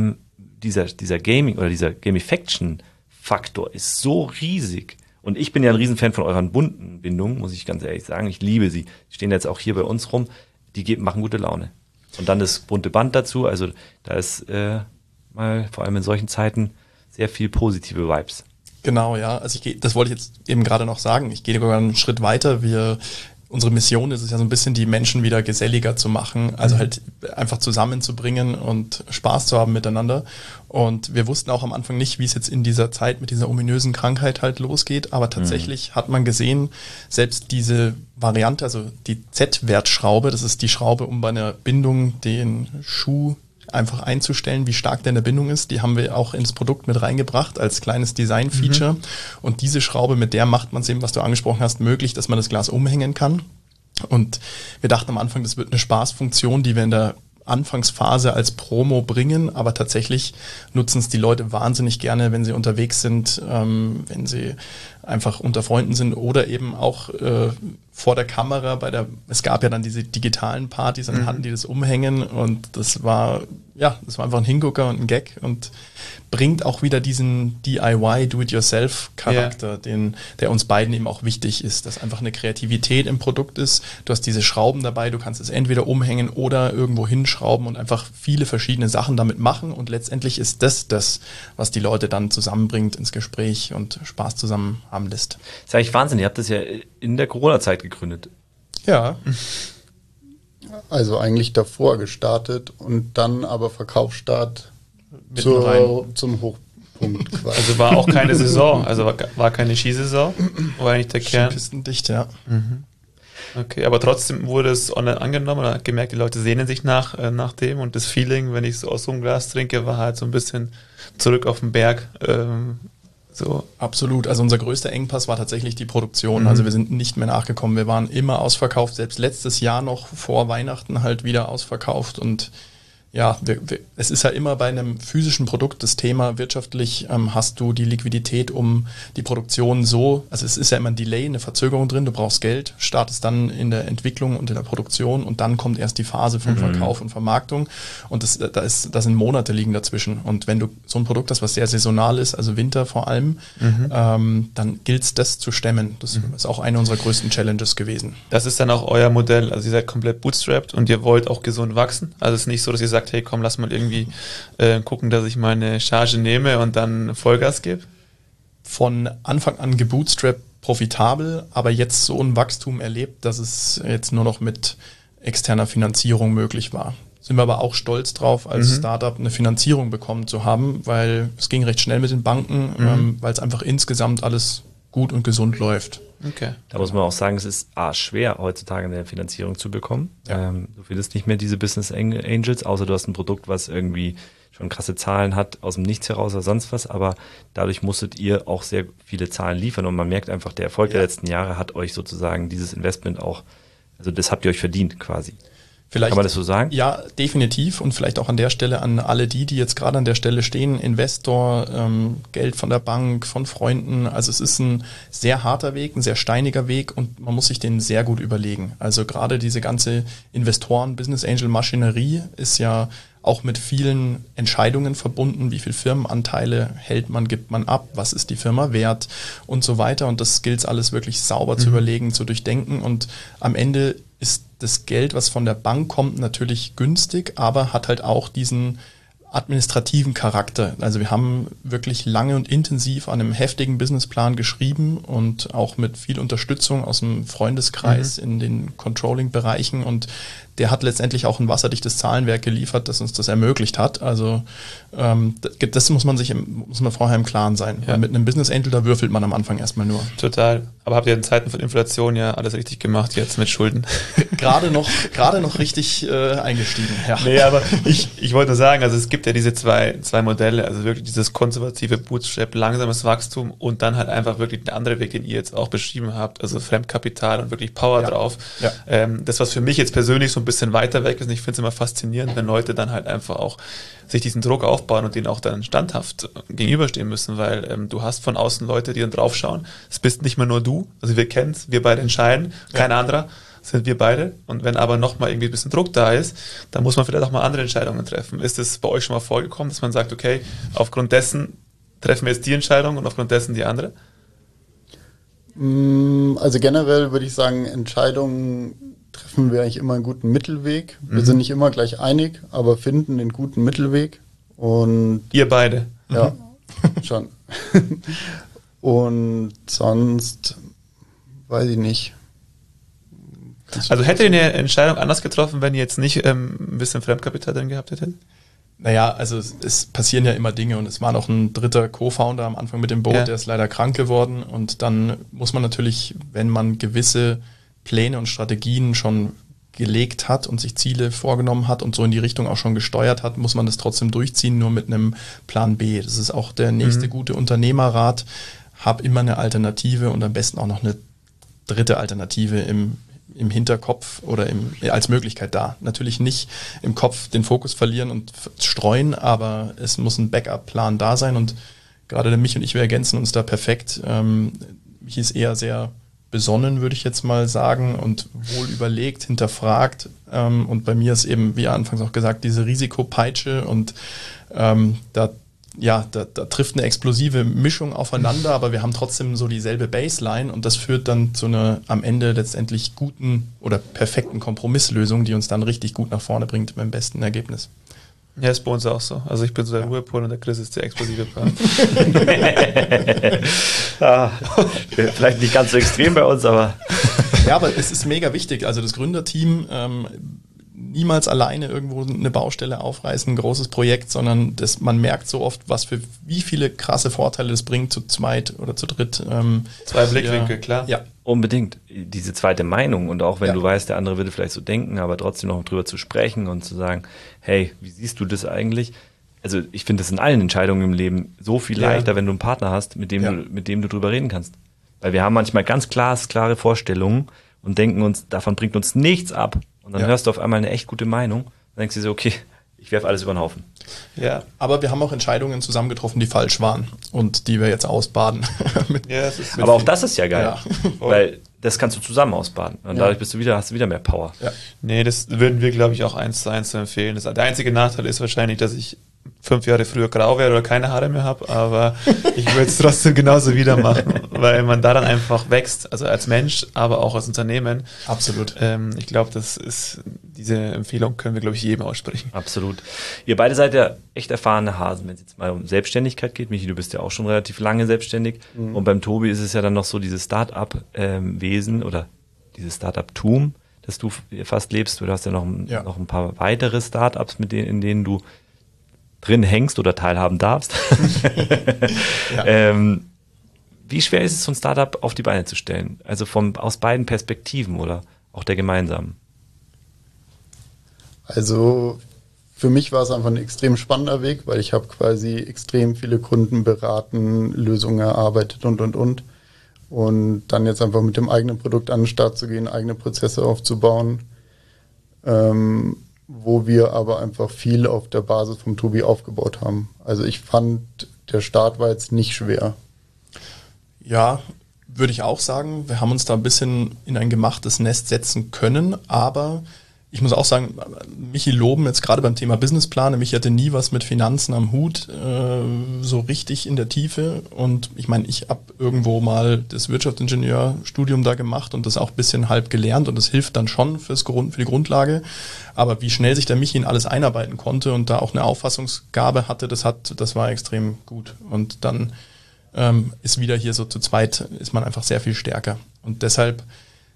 dieser Gaming oder dieser Gamification-Faktor ist so riesig. Und ich bin ja ein Riesenfan von euren bunten Bindungen, muss ich ganz ehrlich sagen. Ich liebe sie. Die stehen jetzt auch hier bei uns rum. Die machen gute Laune. Und dann das bunte Band dazu. Also da ist mal vor allem in solchen Zeiten sehr viel positive Vibes. Genau, ja. Also das wollte ich jetzt eben gerade noch sagen. Ich gehe sogar einen Schritt weiter. Unsere Mission ist es ja so ein bisschen, die Menschen wieder geselliger zu machen, also halt einfach zusammenzubringen und Spaß zu haben miteinander. Und wir wussten auch am Anfang nicht, wie es jetzt in dieser Zeit mit dieser ominösen Krankheit halt losgeht, aber tatsächlich hat man gesehen, selbst diese Variante, also die Z-Wertschraube, das ist die Schraube, um bei einer Bindung den Schuh einfach einzustellen, wie stark der in der Bindung ist. Die haben wir auch ins Produkt mit reingebracht als kleines Design-Feature. Und diese Schraube, mit der macht man es eben, was du angesprochen hast, möglich, dass man das Glas umhängen kann. Und wir dachten am Anfang, das wird eine Spaßfunktion, die wir in der Anfangsphase als Promo bringen, aber tatsächlich nutzen es die Leute wahnsinnig gerne, wenn sie unterwegs sind, wenn sie einfach unter Freunden sind oder eben auch vor der Kamera es gab ja dann diese digitalen Partys, dann hatten die das umhängen und das war einfach ein Hingucker und ein Gag und bringt auch wieder diesen DIY, Do-it-yourself-Charakter, der uns beiden eben auch wichtig ist, dass einfach eine Kreativität im Produkt ist. Du hast diese Schrauben dabei, du kannst es entweder umhängen oder irgendwo hinschrauben und einfach viele verschiedene Sachen damit machen und letztendlich ist das, was die Leute dann zusammenbringt ins Gespräch und Spaß zusammen haben lässt. Das ist eigentlich Wahnsinn, ihr habt das ja in der Corona-Zeit gegründet. Ja. Also eigentlich davor gestartet und dann aber Verkaufsstart zum Hochpunkt quasi. Also war auch keine Saison, also war keine Skisaison, war eigentlich der Kern. Pistendicht, ja. Okay, aber trotzdem wurde es online angenommen und hat gemerkt, die Leute sehnen sich nach dem und das Feeling, wenn ich so aus so einem Glas trinke, war halt so ein bisschen zurück auf den Berg. So. Absolut. Also unser größter Engpass war tatsächlich die Produktion. Also wir sind nicht mehr nachgekommen. Wir waren immer ausverkauft. Selbst letztes Jahr noch vor Weihnachten halt wieder ausverkauft und ja, es ist ja immer bei einem physischen Produkt das Thema, wirtschaftlich hast du die Liquidität, um die Produktion also es ist ja immer ein Delay, eine Verzögerung drin, du brauchst Geld, startest dann in der Entwicklung und in der Produktion und dann kommt erst die Phase von Verkauf und Vermarktung und da sind Monate liegen dazwischen und wenn du so ein Produkt hast, was sehr saisonal ist, also Winter vor allem, dann gilt es, das zu stemmen. Das ist auch eine unserer größten Challenges gewesen. Das ist dann auch euer Modell, also ihr seid komplett bootstrapped und ihr wollt auch gesund wachsen, also es ist nicht so, dass ihr sagt, hey komm, lass mal irgendwie gucken, dass ich meine Charge nehme und dann Vollgas gebe? Von Anfang an gebootstrapped profitabel, aber jetzt so ein Wachstum erlebt, dass es jetzt nur noch mit externer Finanzierung möglich war. Sind wir aber auch stolz drauf, als Startup eine Finanzierung bekommen zu haben, weil es ging recht schnell mit den Banken, weil es einfach insgesamt alles gut und gesund läuft. Okay. Da muss man auch sagen, es ist schwer, heutzutage eine Finanzierung zu bekommen. Ja. Du findest nicht mehr diese Business Angels, außer du hast ein Produkt, was irgendwie schon krasse Zahlen hat, aus dem Nichts heraus oder sonst was, aber dadurch musstet ihr auch sehr viele Zahlen liefern und man merkt einfach, der Erfolg der letzten Jahre hat euch sozusagen dieses Investment auch, also das habt ihr euch verdient quasi. Kann man das so sagen? Ja, definitiv. Und vielleicht auch an der Stelle an alle die jetzt gerade an der Stelle stehen, Investor, Geld von der Bank, von Freunden. Also es ist ein sehr harter Weg, ein sehr steiniger Weg und man muss sich den sehr gut überlegen. Also gerade diese ganze Investoren-Business-Angel-Maschinerie ist ja auch mit vielen Entscheidungen verbunden. Wie viel Firmenanteile hält man, gibt man ab? Was ist die Firma wert? Und so weiter. Und das gilt es alles wirklich sauber zu überlegen, zu durchdenken. Und am Ende ist das Geld, was von der Bank kommt, natürlich günstig, aber hat halt auch diesen administrativen Charakter. Also wir haben wirklich lange und intensiv an einem heftigen Businessplan geschrieben und auch mit viel Unterstützung aus dem Freundeskreis in den Controlling-Bereichen und der hat letztendlich auch ein wasserdichtes Zahlenwerk geliefert, das uns das ermöglicht hat. Also das muss man vorher im Klaren sein. Ja. Mit einem Business Angel, da würfelt man am Anfang erstmal nur. Total. Aber habt ihr in Zeiten von Inflation ja alles richtig gemacht jetzt mit Schulden? Gerade noch richtig eingestiegen. Ja. Nee, aber ich wollte nur sagen, also es gibt ja diese zwei Modelle, also wirklich dieses konservative Bootstrap, langsames Wachstum und dann halt einfach wirklich der andere Weg, den ihr jetzt auch beschrieben habt, also Fremdkapital und wirklich Power drauf. Ja. Das, was für mich jetzt persönlich so ein bisschen weiter weg ist, und ich finde es immer faszinierend, wenn Leute dann halt einfach auch sich diesen Druck aufbauen und denen auch dann standhaft gegenüberstehen müssen, weil du hast von außen Leute, die dann draufschauen. Es bist nicht mehr nur du, also wir kennen es, wir beide entscheiden, kein anderer, sind wir beide. Und wenn aber nochmal irgendwie ein bisschen Druck da ist, dann muss man vielleicht auch mal andere Entscheidungen treffen. Ist es bei euch schon mal vorgekommen, dass man sagt, okay, aufgrund dessen treffen wir jetzt die Entscheidung und aufgrund dessen die andere? Also generell würde ich sagen, Entscheidungen treffen wir eigentlich immer einen guten Mittelweg. Wir sind nicht immer gleich einig, aber finden den guten Mittelweg. Und ihr beide? Ja, schon. Und sonst weiß ich nicht. Also hättet ihr eine Entscheidung anders getroffen, wenn ihr jetzt nicht ein bisschen Fremdkapital drin gehabt hättet? Naja, also es passieren ja immer Dinge und es war noch ein dritter Co-Founder am Anfang mit dem Boot, der ist leider krank geworden und dann muss man natürlich, wenn man gewisse Pläne und Strategien schon gelegt hat und sich Ziele vorgenommen hat und so in die Richtung auch schon gesteuert hat, muss man das trotzdem durchziehen, nur mit einem Plan B. Das ist auch der nächste gute Unternehmerrat. Hab immer eine Alternative und am besten auch noch eine dritte Alternative im Hinterkopf oder als Möglichkeit da. Natürlich nicht im Kopf den Fokus verlieren und streuen, aber es muss ein Backup-Plan da sein und gerade der Mich und ich, wir ergänzen uns da perfekt. Mich ist eher sehr besonnen, würde ich jetzt mal sagen, und wohl überlegt, hinterfragt. Und bei mir ist eben, wie anfangs auch gesagt, diese Risikopeitsche und da trifft eine explosive Mischung aufeinander, aber wir haben trotzdem so dieselbe Baseline und das führt dann zu einer am Ende letztendlich guten oder perfekten Kompromisslösung, die uns dann richtig gut nach vorne bringt mit dem besten Ergebnis. Ja, ist bei uns auch so. Also ich bin so der Ruhepol und der Chris ist der explosive Part. Vielleicht nicht ganz so extrem bei uns, aber... Ja, aber es ist mega wichtig. Also das Gründerteam niemals alleine irgendwo eine Baustelle aufreißen, ein großes Projekt, sondern man merkt so oft, wie viele krasse Vorteile das bringt, zu zweit oder zu dritt. Zwei Blickwinkel, klar. Ja, unbedingt. Diese zweite Meinung und auch wenn du weißt, der andere würde vielleicht so denken, aber trotzdem noch drüber zu sprechen und zu sagen, hey, wie siehst du das eigentlich? Also ich finde das in allen Entscheidungen im Leben so viel leichter, wenn du einen Partner hast, mit dem du drüber reden kannst. Weil wir haben manchmal ganz klare Vorstellungen und denken uns, davon bringt uns nichts ab. Und dann hörst du auf einmal eine echt gute Meinung. Dann denkst du so, okay, ich werfe alles über den Haufen. Ja, aber wir haben auch Entscheidungen zusammen getroffen, die falsch waren und die wir jetzt ausbaden. Aber auch das ist ja geil, weil das kannst du zusammen ausbaden. Und dadurch hast du wieder mehr Power. Ja. Nee, das würden wir, glaube ich, auch 1:1 empfehlen. Der einzige Nachteil ist wahrscheinlich, dass ich 5 Jahre früher grau wäre oder keine Haare mehr habe, aber ich würde es trotzdem genauso wieder machen, weil man da dann einfach wächst, also als Mensch, aber auch als Unternehmen. Absolut. Ich glaube, diese Empfehlung können wir, glaube ich, jedem aussprechen. Absolut. Ihr beide seid ja echt erfahrene Hasen, wenn es jetzt mal um Selbstständigkeit geht. Michi, du bist ja auch schon relativ lange selbstständig. Und beim Tobi ist es ja dann noch so dieses Start-up-Wesen oder dieses Start-up-Tum, das du fast lebst. Du hast ja noch ein paar weitere Start-ups, in denen du drin hängst oder teilhaben darfst. Wie schwer ist es, so ein Startup auf die Beine zu stellen? Also aus beiden Perspektiven oder auch der gemeinsamen? Also für mich war es einfach ein extrem spannender Weg, weil ich habe quasi extrem viele Kunden beraten, Lösungen erarbeitet und. Und dann jetzt einfach mit dem eigenen Produkt an den Start zu gehen, eigene Prozesse aufzubauen, wo wir aber einfach viel auf der Basis vom Tobi aufgebaut haben. Also ich fand, der Start war jetzt nicht schwer. Ja, würde ich auch sagen. Wir haben uns da ein bisschen in ein gemachtes Nest setzen können, aber ich muss auch sagen, Michi loben jetzt gerade beim Thema Businessplan. Michi hatte nie was mit Finanzen am Hut, so richtig in der Tiefe. Und ich meine, ich habe irgendwo mal das Wirtschaftsingenieurstudium da gemacht und das auch ein bisschen halb gelernt und das hilft dann schon für die Grundlage. Aber wie schnell sich der Michi in alles einarbeiten konnte und da auch eine Auffassungsgabe hatte, das war extrem gut. Und dann ist wieder hier so zu zweit, ist man einfach sehr viel stärker. Und deshalb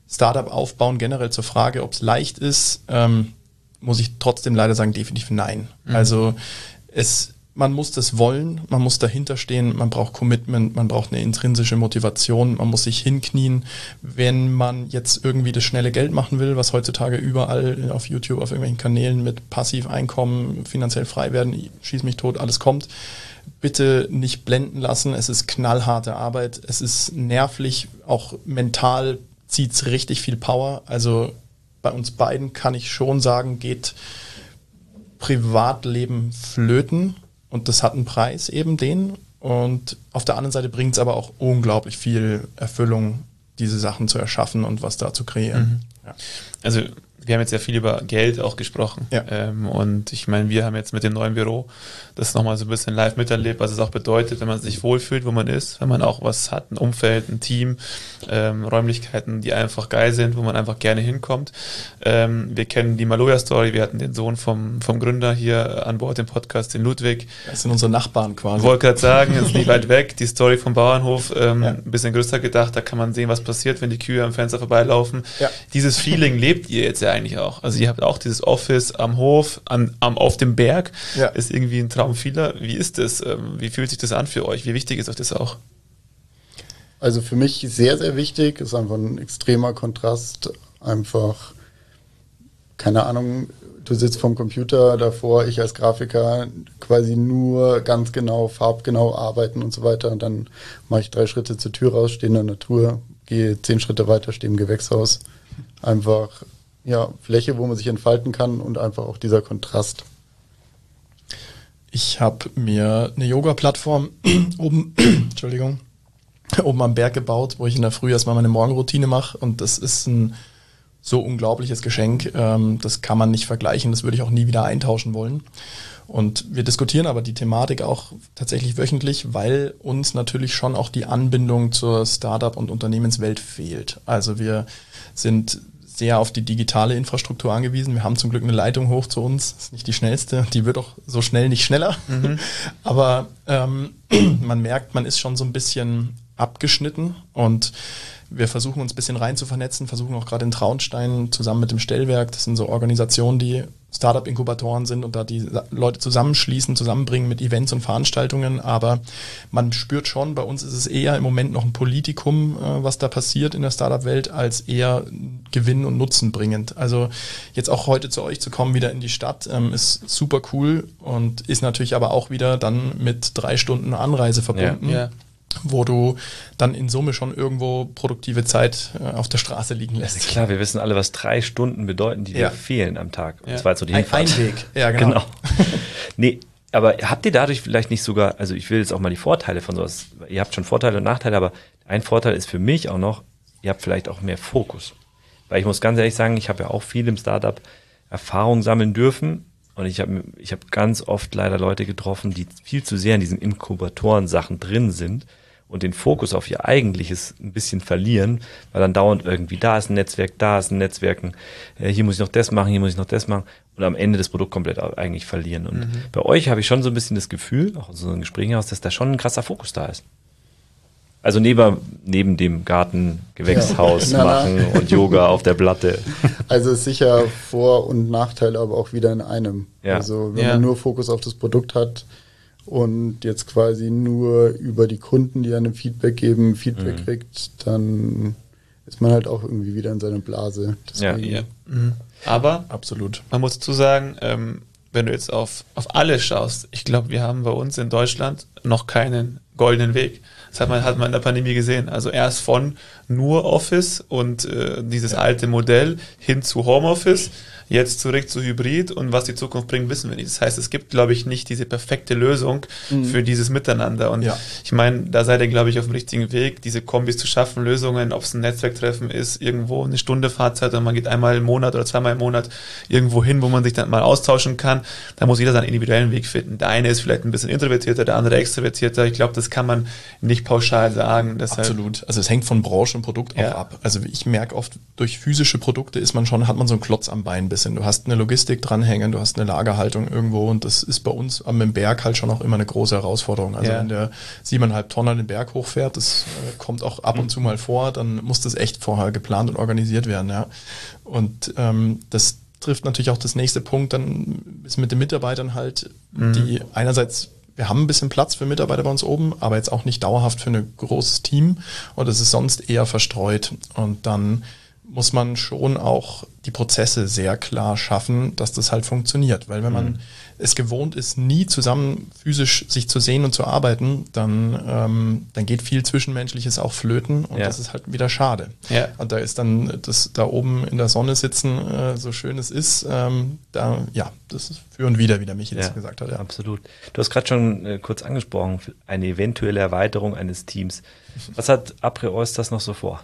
Startup aufbauen, generell zur Frage, ob es leicht ist, muss ich trotzdem leider sagen, definitiv nein. Also man muss das wollen, man muss dahinter stehen, man braucht Commitment, man braucht eine intrinsische Motivation, man muss sich hinknien. Wenn man jetzt irgendwie das schnelle Geld machen will, was heutzutage überall auf YouTube, auf irgendwelchen Kanälen mit Passiveinkommen, finanziell frei werden, schieß mich tot, alles kommt, bitte nicht blenden lassen. Es ist knallharte Arbeit, es ist nervlich, auch mental zieht es richtig viel Power. Also bei uns beiden kann ich schon sagen, geht Privatleben flöten. Und das hat einen Preis, eben den. Und auf der anderen Seite bringt es aber auch unglaublich viel Erfüllung, diese Sachen zu erschaffen und was da zu kreieren. Ja. Also wir haben jetzt ja viel über Geld auch gesprochen. Ja. Und ich meine, wir haben jetzt mit dem neuen Büro das nochmal so ein bisschen live miterlebt, was es auch bedeutet, wenn man sich wohlfühlt, wo man ist, wenn man auch was hat, ein Umfeld, ein Team, Räumlichkeiten, die einfach geil sind, wo man einfach gerne hinkommt. Wir kennen die Maloja-Story, wir hatten den Sohn vom Gründer hier an Bord im Podcast, den Ludwig. Das sind unsere Nachbarn quasi. Ich wollte gerade sagen, ist nicht weit weg, die Story vom Bauernhof, ein bisschen größer gedacht, da kann man sehen, was passiert, wenn die Kühe am Fenster vorbeilaufen. Ja. Dieses Feeling lebt ihr jetzt ja eigentlich auch. Also ihr habt auch dieses Office am Hof, auf dem Berg, ist irgendwie ein Traum vieler. Wie ist das? Wie fühlt sich das an für euch? Wie wichtig ist euch das auch? Also für mich sehr, sehr wichtig, ist einfach ein extremer Kontrast, einfach, keine Ahnung, du sitzt vorm Computer davor, ich als Grafiker quasi nur ganz genau, farbgenau arbeiten und so weiter und dann mache ich 3 Schritte zur Tür raus, stehe in der Natur, gehe 10 Schritte weiter, stehe im Gewächshaus. Einfach, ja, Fläche, wo man sich entfalten kann und einfach auch dieser Kontrast. Ich habe mir eine Yoga-Plattform oben am Berg gebaut, wo ich in der Früh erstmal meine Morgenroutine mache und das ist ein so unglaubliches Geschenk, das kann man nicht vergleichen, das würde ich auch nie wieder eintauschen wollen. Und wir diskutieren aber die Thematik auch tatsächlich wöchentlich, weil uns natürlich schon auch die Anbindung zur Startup- und Unternehmenswelt fehlt. Also wir sind sehr auf die digitale Infrastruktur angewiesen. Wir haben zum Glück eine Leitung hoch zu uns. Das ist nicht die schnellste. Die wird auch so schnell nicht schneller. Aber man merkt, man ist schon so ein bisschen abgeschnitten und wir versuchen uns ein bisschen rein zu vernetzen, versuchen auch gerade in Traunstein zusammen mit dem Stellwerk, das sind so Organisationen, die Startup-Inkubatoren sind und da die Leute zusammenschließen, zusammenbringen mit Events und Veranstaltungen, aber man spürt schon, bei uns ist es eher im Moment noch ein Politikum, was da passiert in der Startup-Welt, als eher Gewinn und Nutzen bringend. Also jetzt auch heute zu euch zu kommen, wieder in die Stadt, ist super cool und ist natürlich aber auch wieder dann mit 3 Stunden Anreise verbunden. Ja. Wo du dann in Summe schon irgendwo produktive Zeit auf der Straße liegen lässt. Ja, klar, wir wissen alle, was 3 Stunden bedeuten, die dir fehlen am Tag. Ja. Das war jetzt so die Hinfahrt. Ein Weg, ja genau. Nee, aber habt ihr dadurch vielleicht nicht sogar, also ich will jetzt auch mal die Vorteile von sowas, ihr habt schon Vorteile und Nachteile, aber ein Vorteil ist für mich auch noch, ihr habt vielleicht auch mehr Fokus. Weil ich muss ganz ehrlich sagen, ich habe ja auch viel im Startup Erfahrung sammeln dürfen. Und ich hab ganz oft leider Leute getroffen, die viel zu sehr in diesen Inkubatoren-Sachen drin sind und den Fokus auf ihr Eigentliches ein bisschen verlieren, weil dann dauernd irgendwie da ist ein Netzwerk, hier muss ich noch das machen, hier muss ich noch das machen und am Ende das Produkt komplett eigentlich verlieren. Und bei euch habe ich schon so ein bisschen das Gefühl, auch aus so einem Gespräch aus, dass da schon ein krasser Fokus da ist. Also neben dem Garten, Gewächshaus machen und Yoga auf der Platte. Also ist sicher Vor- und Nachteile, aber auch wieder in einem. Ja. Also wenn man nur Fokus auf das Produkt hat und jetzt quasi nur über die Kunden, die einem Feedback geben, kriegt, dann ist man halt auch irgendwie wieder in seiner Blase. Deswegen. Aber absolut. Man muss dazu sagen, wenn du jetzt auf alle schaust, ich glaube, wir haben bei uns in Deutschland noch keinen goldenen Weg. Das hat man in der Pandemie gesehen. Also erst von nur Office und dieses alte Modell hin zu Homeoffice, jetzt zurück zu Hybrid und was die Zukunft bringt, wissen wir nicht. Das heißt, es gibt, glaube ich, nicht diese perfekte Lösung für dieses Miteinander. Und ich meine, da seid ihr, glaube ich, auf dem richtigen Weg, diese Kombis zu schaffen, Lösungen, ob es ein Netzwerktreffen ist, irgendwo eine Stunde Fahrzeit und man geht einmal im Monat oder zweimal im Monat irgendwo hin, wo man sich dann mal austauschen kann. Da muss jeder seinen individuellen Weg finden. Der eine ist vielleicht ein bisschen introvertierter, der andere extrovertierter. Ich glaube, das kann man nicht pauschal sagen. Absolut. Also es hängt von Branche und Produkt auch ab. Also ich merke oft, durch physische Produkte hat man so einen Klotz am Bein ein bisschen. Du hast eine Logistik dranhängen, du hast eine Lagerhaltung irgendwo und das ist bei uns am Berg halt schon auch immer eine große Herausforderung. Also wenn der 7,5 Tonnen den Berg hochfährt, das kommt auch ab und zu mal vor, dann muss das echt vorher geplant und organisiert werden. Ja. Und das trifft natürlich auch das nächste Punkt, dann ist mit den Mitarbeitern halt, die einerseits, wir haben ein bisschen Platz für Mitarbeiter bei uns oben, aber jetzt auch nicht dauerhaft für ein großes Team und es ist sonst eher verstreut. Und dann muss man schon auch die Prozesse sehr klar schaffen, dass das halt funktioniert. Weil wenn man es gewohnt ist, nie zusammen physisch sich zu sehen und zu arbeiten, dann geht viel Zwischenmenschliches auch flöten und das ist halt wieder schade. Ja. Und da ist dann das da oben in der Sonne sitzen, so schön es ist, das ist für und wieder, wie der Michi das gesagt hat. Ja. Absolut. Du hast gerade schon kurz angesprochen, eine eventuelle Erweiterung eines Teams. Was hat Apres Oysters noch so vor?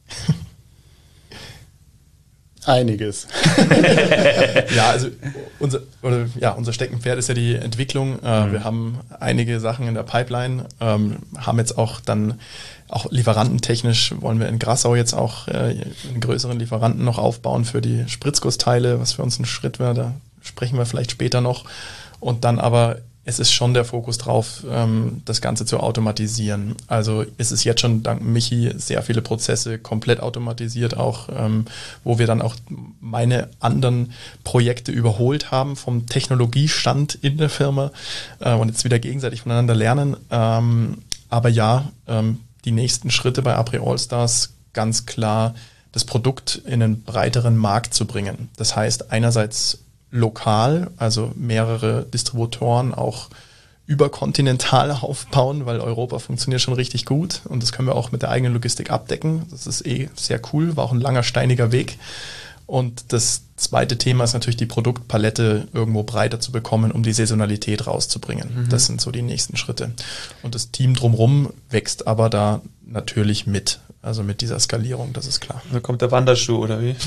Einiges. Ja, also unser Steckenpferd ist ja die Entwicklung. Wir haben einige Sachen in der Pipeline, haben jetzt auch lieferantentechnisch wollen wir in Grassau jetzt auch einen größeren Lieferanten noch aufbauen für die Spritzgussteile, was für uns ein Schritt wäre, da sprechen wir vielleicht später noch. Und dann aber es ist schon der Fokus drauf, das Ganze zu automatisieren. Also es ist jetzt schon dank Michi sehr viele Prozesse komplett automatisiert, auch wo wir dann auch meine anderen Projekte überholt haben vom Technologiestand in der Firma und jetzt wieder gegenseitig voneinander lernen. Aber die nächsten Schritte bei Apres Allstars ganz klar, das Produkt in einen breiteren Markt zu bringen. Das heißt einerseits lokal, also mehrere Distributoren auch überkontinental aufbauen, weil Europa funktioniert schon richtig gut und das können wir auch mit der eigenen Logistik abdecken. Das ist sehr cool, war auch ein langer, steiniger Weg. Und das zweite Thema ist natürlich die Produktpalette irgendwo breiter zu bekommen, um die Saisonalität rauszubringen. Das sind so die nächsten Schritte. Und das Team drumherum wächst aber da natürlich mit, also mit dieser Skalierung, das ist klar. Da kommt der Wanderschuh, oder wie?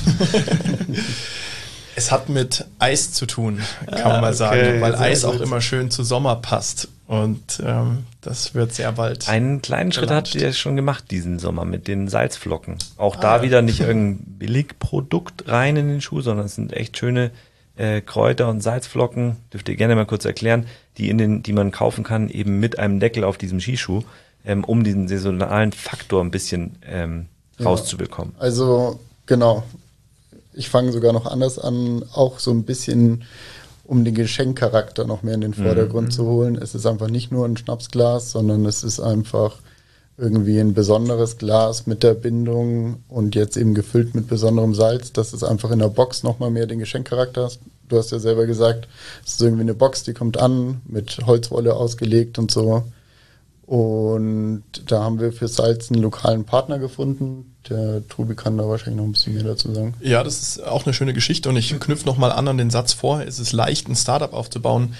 Es hat mit Eis zu tun, kann man mal sagen, weil Eis auch immer schön zu Sommer passt. Und das wird sehr bald. Einen kleinen Schritt habt ihr schon gemacht diesen Sommer mit den Salzflocken. Auch da wieder nicht irgendein Billigprodukt rein in den Schuh, sondern es sind echt schöne Kräuter und Salzflocken, dürft ihr gerne mal kurz erklären, die man kaufen kann, eben mit einem Deckel auf diesem Skischuh, um diesen saisonalen Faktor ein bisschen rauszubekommen. Also genau. Ich fange sogar noch anders an, auch so ein bisschen, um den Geschenkcharakter noch mehr in den Vordergrund zu holen. Es ist einfach nicht nur ein Schnapsglas, sondern es ist einfach irgendwie ein besonderes Glas mit der Bindung und jetzt eben gefüllt mit besonderem Salz, dass es einfach in der Box nochmal mehr den Geschenkcharakter hat. Du hast ja selber gesagt, es ist irgendwie eine Box, die kommt an, mit Holzwolle ausgelegt und so. Und da haben wir für Salz einen lokalen Partner gefunden. Der Tobi kann da wahrscheinlich noch ein bisschen mehr dazu sagen. Ja, das ist auch eine schöne Geschichte und ich knüpfe nochmal an den Satz vor. Es ist leicht, ein Startup aufzubauen.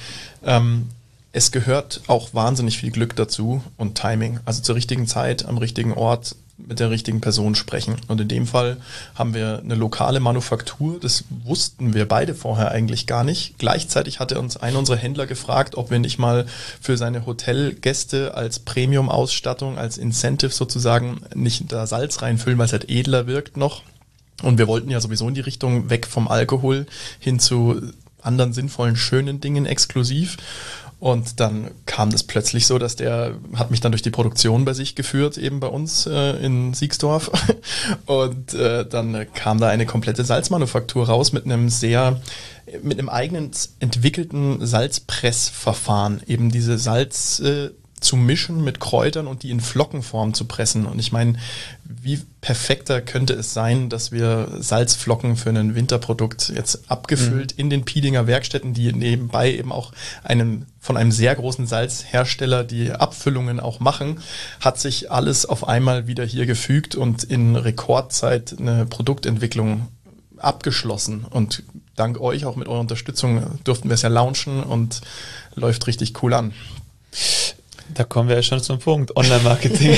Es gehört auch wahnsinnig viel Glück dazu und Timing. Also zur richtigen Zeit, am richtigen Ort, mit der richtigen Person sprechen. Und in dem Fall haben wir eine lokale Manufaktur. Das wussten wir beide vorher eigentlich gar nicht. Gleichzeitig hatte uns einer unserer Händler gefragt, ob wir nicht mal für seine Hotelgäste als Premium-Ausstattung, als Incentive sozusagen nicht da Salz reinfüllen, weil es halt edler wirkt noch. Und wir wollten ja sowieso in die Richtung weg vom Alkohol hin zu anderen sinnvollen, schönen Dingen exklusiv. Und dann kam das plötzlich so, dass der hat mich dann durch die Produktion bei sich geführt, eben bei uns in Siegsdorf. Und dann kam da eine komplette Salzmanufaktur raus mit einem eigenen entwickelten Salzpressverfahren. Eben diese Salz zu mischen mit Kräutern und die in Flockenform zu pressen. Und ich meine, wie perfekter könnte es sein, dass wir Salzflocken für ein Winterprodukt jetzt abgefüllt in den Piedinger Werkstätten, die nebenbei eben auch von einem sehr großen Salzhersteller die Abfüllungen auch machen, hat sich alles auf einmal wieder hier gefügt und in Rekordzeit eine Produktentwicklung abgeschlossen. Und dank euch, auch mit eurer Unterstützung, durften wir es ja launchen und läuft richtig cool an. Da kommen wir ja schon zum Punkt, Online-Marketing.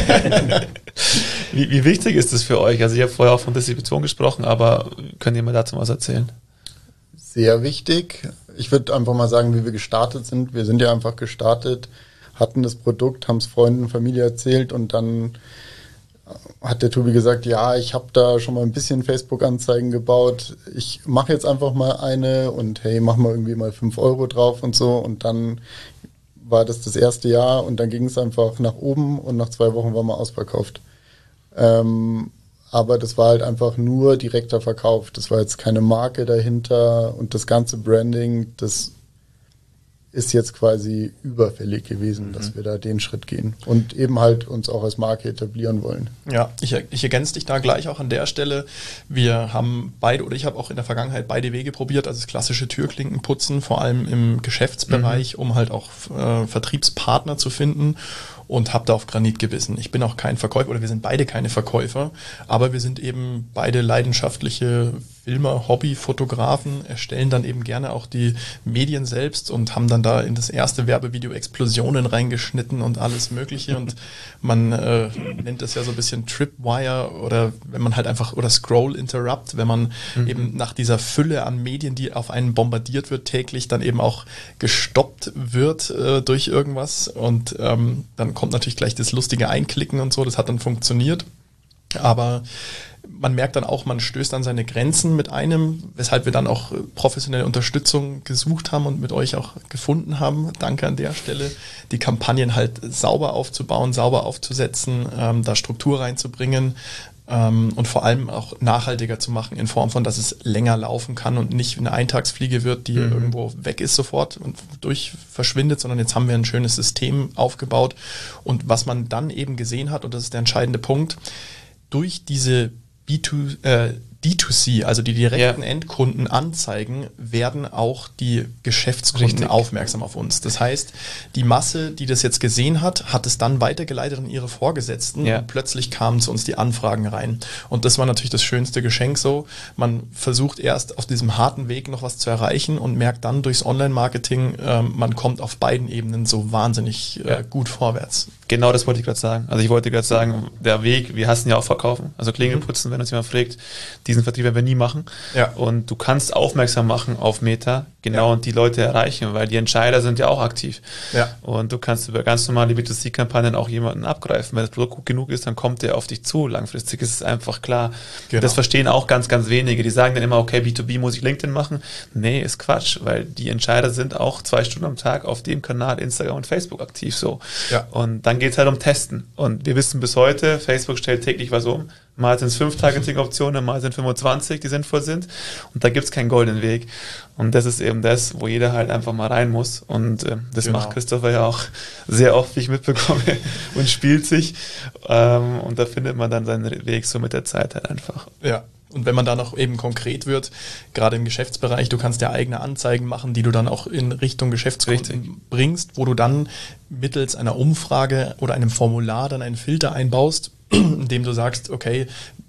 Wie wichtig ist das für euch? Also ich habe vorher auch von Distribution gesprochen, aber könnt ihr mal dazu was erzählen? Sehr wichtig. Ich würde einfach mal sagen, wie wir gestartet sind. Wir sind ja einfach gestartet, hatten das Produkt, haben es Freunden, Familie erzählt und dann hat der Tobi gesagt, ja, ich habe da schon mal ein bisschen Facebook-Anzeigen gebaut, ich mache jetzt einfach mal eine und hey, mach mal irgendwie mal 5 Euro drauf und so und dann war das erste Jahr und dann ging es einfach nach oben und nach 2 Wochen war man ausverkauft. Aber das war halt einfach nur direkter Verkauf, das war jetzt keine Marke dahinter und das ganze Branding, das ist jetzt quasi überfällig gewesen, dass wir da den Schritt gehen und eben halt uns auch als Marke etablieren wollen. Ja, ich ergänze dich da gleich auch an der Stelle. Wir haben beide, oder ich habe auch in der Vergangenheit beide Wege probiert, also das klassische Türklinkenputzen, vor allem im Geschäftsbereich, um halt auch Vertriebspartner zu finden. Und habe da auf Granit gebissen. Ich bin auch kein Verkäufer, oder wir sind beide keine Verkäufer, aber wir sind eben beide leidenschaftliche Filmer, Hobbyfotografen, erstellen dann eben gerne auch die Medien selbst und haben dann da in das erste Werbevideo Explosionen reingeschnitten und alles Mögliche. Und man nennt das ja so ein bisschen Tripwire oder wenn man halt einfach, oder Scroll Interrupt, wenn man eben nach dieser Fülle an Medien, die auf einen bombardiert wird täglich, dann eben auch gestoppt wird durch irgendwas und dann kommt natürlich gleich das lustige Einklicken und so, das hat dann funktioniert, aber man merkt dann auch, man stößt an seine Grenzen mit einem, weshalb wir dann auch professionelle Unterstützung gesucht haben und mit euch auch gefunden haben. Danke an der Stelle, die Kampagnen halt sauber aufzubauen, sauber aufzusetzen, da Struktur reinzubringen, und vor allem auch nachhaltiger zu machen in Form von, dass es länger laufen kann und nicht eine Eintagsfliege wird, die irgendwo weg ist sofort und durch verschwindet, sondern jetzt haben wir ein schönes System aufgebaut und was man dann eben gesehen hat, und das ist der entscheidende Punkt, durch diese D2C, also die direkten Endkunden Anzeigen, werden auch die Geschäftskunden aufmerksam auf uns. Das heißt, die Masse, die das jetzt gesehen hat, hat es dann weitergeleitet an ihre Vorgesetzten und plötzlich kamen zu uns die Anfragen rein. Und das war natürlich das schönste Geschenk so. Man versucht erst auf diesem harten Weg noch was zu erreichen und merkt dann durchs Online-Marketing, man kommt auf beiden Ebenen so wahnsinnig gut vorwärts. Genau das wollte ich gerade sagen. Also ich wollte gerade sagen, der Weg, wir hassen ja auch verkaufen. Also Klingelputzen, wenn uns jemand fragt, diesen Vertrieb werden wir nie machen. Ja. Und du kannst aufmerksam machen auf Meta, und die Leute erreichen, weil die Entscheider sind ja auch aktiv. Ja. Und du kannst über ganz normale B2C-Kampagnen auch jemanden abgreifen. Wenn das Produkt gut genug ist, dann kommt der auf dich zu. Langfristig ist es einfach klar. Genau. Das verstehen auch ganz, ganz wenige. Die sagen dann immer, okay, B2B muss ich LinkedIn machen. Nee, ist Quatsch, weil die Entscheider sind auch 2 Stunden am Tag auf dem Kanal Instagram und Facebook aktiv so. Ja. Und dann geht es halt um Testen. Und wir wissen bis heute, Facebook stellt täglich was um. Mal sind es 5 Targeting-Optionen, mal sind 25, die sinnvoll sind. Und da gibt es keinen goldenen Weg. Und das ist eben das, wo jeder halt einfach mal rein muss. Und das macht Christopher ja auch sehr oft, wie ich mitbekomme, und spielt sich. Und da findet man dann seinen Weg so mit der Zeit halt einfach. Ja. Und wenn man da noch eben konkret wird, gerade im Geschäftsbereich, du kannst ja eigene Anzeigen machen, die du dann auch in Richtung Geschäftskunden bringst, wo du dann mittels einer Umfrage oder einem Formular dann einen Filter einbaust, indem du sagst, okay,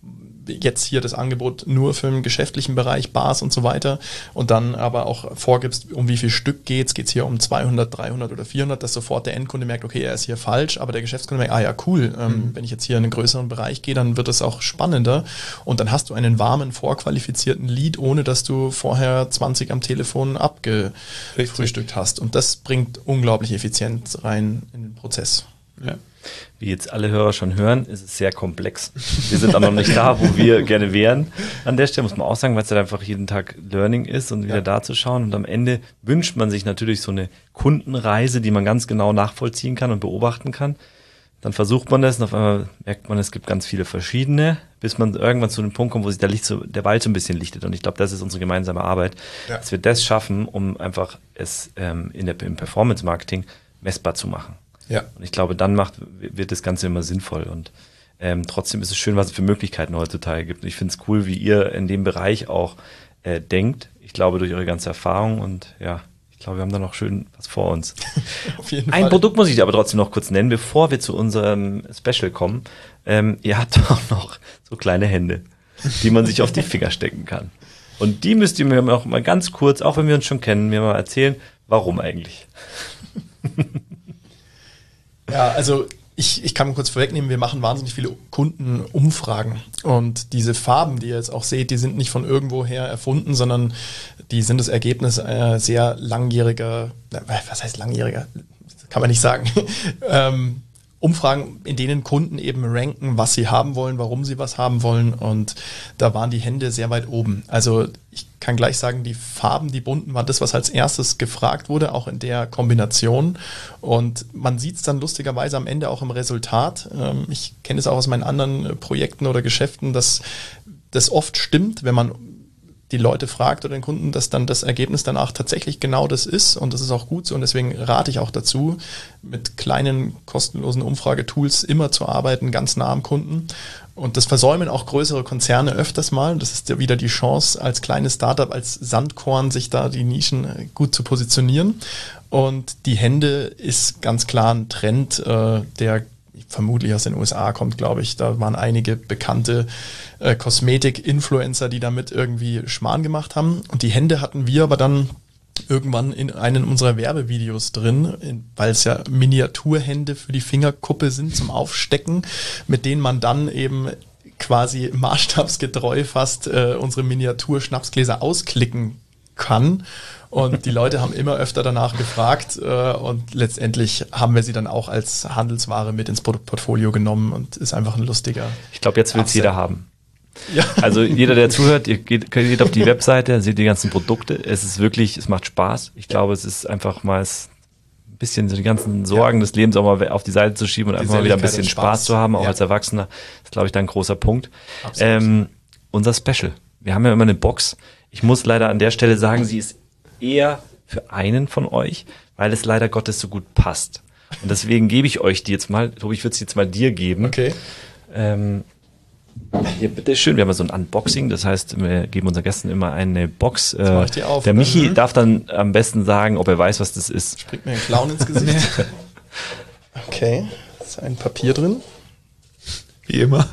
jetzt hier das Angebot nur für den geschäftlichen Bereich, Bars und so weiter und dann aber auch vorgibst, um wie viel Stück geht's hier um 200, 300 oder 400, dass sofort der Endkunde merkt, okay, er ist hier falsch, aber der Geschäftskunde merkt, ja cool, wenn ich jetzt hier in einen größeren Bereich gehe, dann wird es auch spannender und dann hast du einen warmen, vorqualifizierten Lead, ohne dass du vorher 20 am Telefon abgefrühstückt hast und das bringt unglaublich Effizienz rein in den Prozess. Ja. Wie jetzt alle Hörer schon hören, ist es sehr komplex. Wir sind auch noch nicht da, wo wir gerne wären. An der Stelle muss man auch sagen, weil es halt einfach jeden Tag Learning ist und wieder da zu schauen. Und am Ende wünscht man sich natürlich so eine Kundenreise, die man ganz genau nachvollziehen kann und beobachten kann. Dann versucht man das und auf einmal merkt man, es gibt ganz viele verschiedene, bis man irgendwann zu einem Punkt kommt, wo sich der Wald so ein bisschen lichtet. Und ich glaube, das ist unsere gemeinsame Arbeit, dass wir das schaffen, um einfach es im Performance-Marketing messbar zu machen. Ja. Und ich glaube, dann wird das Ganze immer sinnvoll und trotzdem ist es schön, was es für Möglichkeiten heutzutage gibt. Und ich finde es cool, wie ihr in dem Bereich auch denkt. Ich glaube, durch eure ganze Erfahrung und ich glaube, wir haben da noch schön was vor uns. Auf jeden Fall. Ein Produkt muss ich aber trotzdem noch kurz nennen, bevor wir zu unserem Special kommen. Ihr habt auch noch so kleine Hände, die man sich auf die Finger stecken kann. Und die müsst ihr mir auch mal ganz kurz, auch wenn wir uns schon kennen, mir mal erzählen, warum eigentlich? Ja, also ich kann kurz vorwegnehmen, wir machen wahnsinnig viele Kundenumfragen und diese Farben, die ihr jetzt auch seht, die sind nicht von irgendwoher erfunden, sondern die sind das Ergebnis sehr langjähriger, was heißt langjähriger? kann man nicht sagen. Umfragen, in denen Kunden eben ranken, was sie haben wollen, warum sie was haben wollen, und da waren die Hände sehr weit oben. Also ich kann gleich sagen, die Farben, die bunten, war das, was als erstes gefragt wurde, auch in der Kombination, und man sieht es dann lustigerweise am Ende auch im Resultat. Ich kenne es auch aus meinen anderen Projekten oder Geschäften, dass das oft stimmt, wenn man die Leute fragt oder den Kunden, dass dann das Ergebnis danach tatsächlich genau das ist, und das ist auch gut so, und deswegen rate ich auch dazu, mit kleinen kostenlosen Umfragetools immer zu arbeiten, ganz nah am Kunden, und das versäumen auch größere Konzerne öfters mal. Das ist ja wieder die Chance, als kleines Startup, als Sandkorn, sich da die Nischen gut zu positionieren, und die Hände ist ganz klar ein Trend, der vermutlich aus den USA kommt, glaube ich. Da waren einige bekannte Kosmetik-Influencer, die damit irgendwie Schmarrn gemacht haben. Und die Hände hatten wir aber dann irgendwann in einem unserer Werbevideos drin, weil es ja Miniaturhände für die Fingerkuppe sind zum Aufstecken, mit denen man dann eben quasi maßstabsgetreu fast unsere Miniatur-Schnapsgläser ausklicken kann. Und die Leute haben immer öfter danach gefragt, und letztendlich haben wir sie dann auch als Handelsware mit ins Produktportfolio genommen, und ist einfach ein lustiger. Ich glaube, jetzt will es jeder haben. Ja. Also jeder, der zuhört, ihr geht auf die Webseite, seht die ganzen Produkte. Es ist wirklich, es macht Spaß. Ich glaube, es ist einfach mal ein bisschen so die ganzen Sorgen des Lebens auch mal auf die Seite zu schieben und einfach mal wieder ein bisschen Spaß zu haben, auch als Erwachsener. Das ist, glaube ich, dann ein großer Punkt. Unser Special. Wir haben ja immer eine Box. Ich muss leider an der Stelle sagen, sie ist eher für einen von euch, weil es leider Gottes so gut passt. Und deswegen gebe ich euch die jetzt mal. Tobi, ich würde sie jetzt mal dir geben. Okay. Hier, bitteschön. Wir haben ja so ein Unboxing. Das heißt, wir geben unseren Gästen immer eine Box. Jetzt mach ich die auf, der Michi darf dann am besten sagen, ob er weiß, was das ist. Springt mir ein Clown ins Gesicht. Okay. Ist ein Papier drin. Wie immer.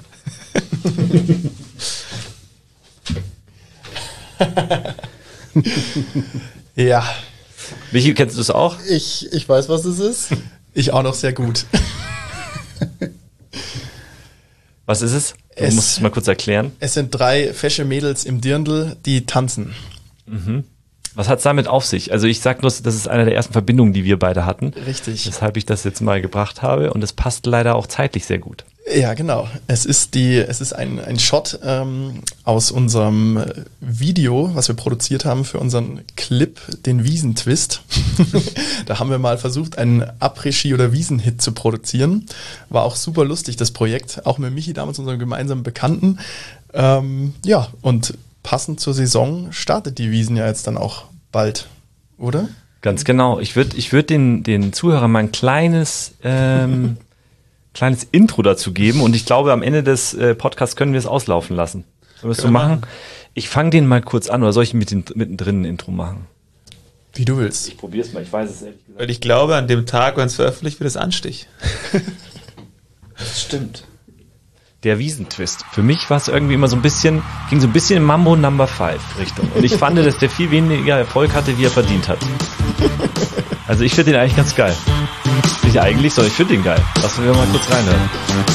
Ja. Michi, kennst du es auch? Ich weiß, was es ist. Ich auch noch sehr gut. Was ist es? Du musst es mal kurz erklären. Es sind 3 fesche Mädels im Dirndl, die tanzen. Mhm. Was hat es damit auf sich? Also ich sag nur, das ist eine der ersten Verbindungen, die wir beide hatten. Richtig. Weshalb ich das jetzt mal gebracht habe, und es passt leider auch zeitlich sehr gut. Ja, genau. Es ist ein Shot aus unserem Video, was wir produziert haben für unseren Clip, den Wiesentwist. Da haben wir mal versucht, einen Après-Ski- oder Wiesenhit zu produzieren. War auch super lustig, das Projekt. Auch mit Michi, damals unserem gemeinsamen Bekannten. Ja, und passend zur Saison startet die Wiesn ja jetzt dann auch bald, oder? Ganz genau. Ich würd den Zuhörern mal ein kleines Intro dazu geben, und ich glaube, am Ende des Podcasts können wir es auslaufen lassen. Sollen wir es so machen? Ich fange den mal kurz an, oder soll ich mittendrin ein Intro machen? Wie du willst. Ich probiere es mal, ich weiß es ehrlich gesagt. Weil ich glaube, an dem Tag, wenn es veröffentlicht wird, ist Anstich. Das stimmt. Der Wiesentwist. Für mich war es irgendwie immer ging so ein bisschen in Mambo Number 5 Richtung. Und ich fand, dass der viel weniger Erfolg hatte, wie er verdient hat. Also ich finde den eigentlich ganz geil. Nicht eigentlich, sondern ich finde den geil. Lassen wir mal kurz reinhören.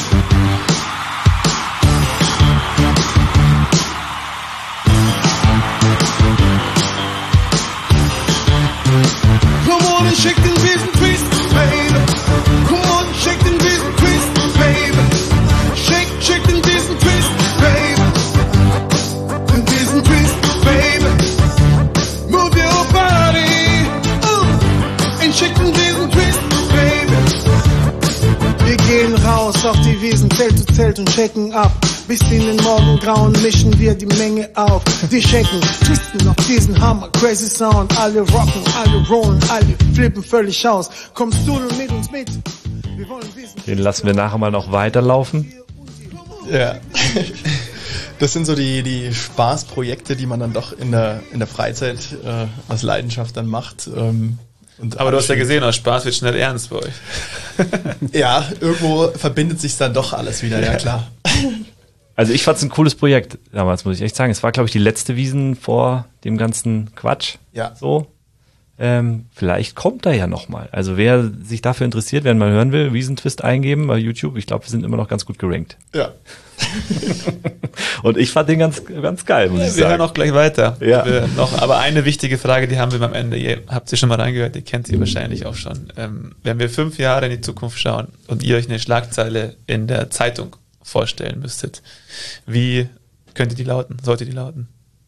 Come on and shake den Wiesentwist, baby. Come on and shake den Wiesentwist, baby. Shake den Wiesentwist, baby. Den Wiesentwist, baby. Move your body, and shake den Wiesentwist, baby. Wir gehen raus auf die Wiesn, Zelt zu Zelt und checken ab. Bis in den Morgengrauen mischen wir die Menge auf. Wir schenken, twisten auf diesen Hammer, crazy Sound. Alle rocken, alle rollen, alle flippen völlig aus. Kommst du nun mit uns mit? Wir wollen wissen. Den lassen wir nachher mal noch weiterlaufen. Ja. Das sind so die Spaßprojekte, die man dann doch in der Freizeit aus Leidenschaft dann macht. Aber du hast ja gesehen, aus Spaß wird schnell ernst bei euch. Ja, irgendwo verbindet sich dann doch alles wieder, ja klar. Also ich fand es ein cooles Projekt damals, muss ich echt sagen. Es war, glaube ich, die letzte Wiesn vor dem ganzen Quatsch. Ja. So. Vielleicht kommt er ja nochmal. Also wer sich dafür interessiert, wer mal hören will, Wiesentwist eingeben bei YouTube. Ich glaube, wir sind immer noch ganz gut gerankt. Ja. Und ich fand den ganz, ganz geil, muss ich sagen. Wir hören auch gleich weiter. Ja. Aber eine wichtige Frage, die haben wir am Ende. Ihr habt sie schon mal reingehört, ihr kennt sie wahrscheinlich auch schon. Wenn wir 5 Jahre in die Zukunft schauen und ihr euch eine Schlagzeile in der Zeitung vorstellen müsstet, wie könnte die lauten? Sollte die lauten?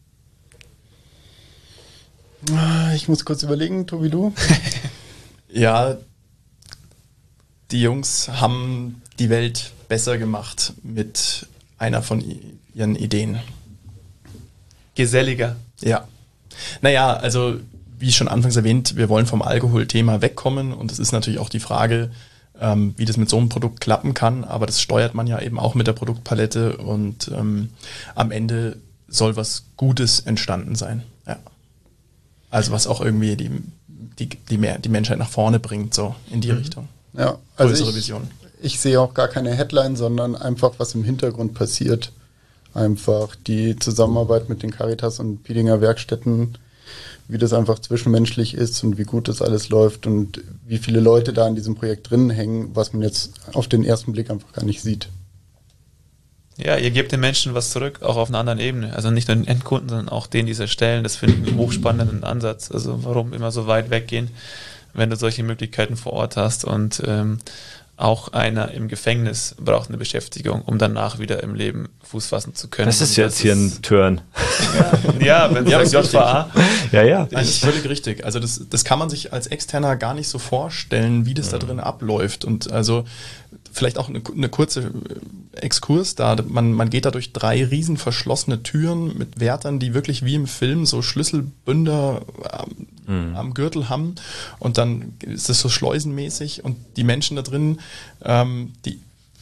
Ich muss kurz überlegen, Tobi, du? Ja, die Jungs haben die Welt besser gemacht mit einer von ihren Ideen. Geselliger. Ja. Naja, also wie schon anfangs erwähnt, wir wollen vom Alkoholthema wegkommen und es ist natürlich auch die Frage, wie das mit so einem Produkt klappen kann, aber das steuert man ja eben auch mit der Produktpalette und am Ende soll was Gutes entstanden sein. Ja. Also was auch irgendwie die Menschheit nach vorne bringt, so in die Richtung. Ja, also größere Vision. Ich sehe auch gar keine Headline, sondern einfach, was im Hintergrund passiert. Einfach die Zusammenarbeit mit den Caritas und Piedinger Werkstätten, wie das einfach zwischenmenschlich ist und wie gut das alles läuft und wie viele Leute da an diesem Projekt drin hängen, was man jetzt auf den ersten Blick einfach gar nicht sieht. Ja, ihr gebt den Menschen was zurück, auch auf einer anderen Ebene. Also nicht nur den Endkunden, sondern auch denen dieser Stellen. Das finde ich einen hochspannenden Ansatz. Also warum immer so weit weggehen, wenn du solche Möglichkeiten vor Ort hast. Und auch einer im Gefängnis braucht eine Beschäftigung, um danach wieder im Leben Fuß fassen zu können. Das ist jetzt hier ein Turn. Ja, wenn du sagst JVA. Ja. Das ist völlig richtig. Also das kann man sich als Externer gar nicht so vorstellen, wie das da drin abläuft. Und also vielleicht auch eine kurze Exkurs da. Man geht da durch 3 riesen verschlossene Türen mit Wärtern, die wirklich wie im Film so Schlüsselbünder am Gürtel haben. Und dann ist das so schleusenmäßig. Und die Menschen da drin, die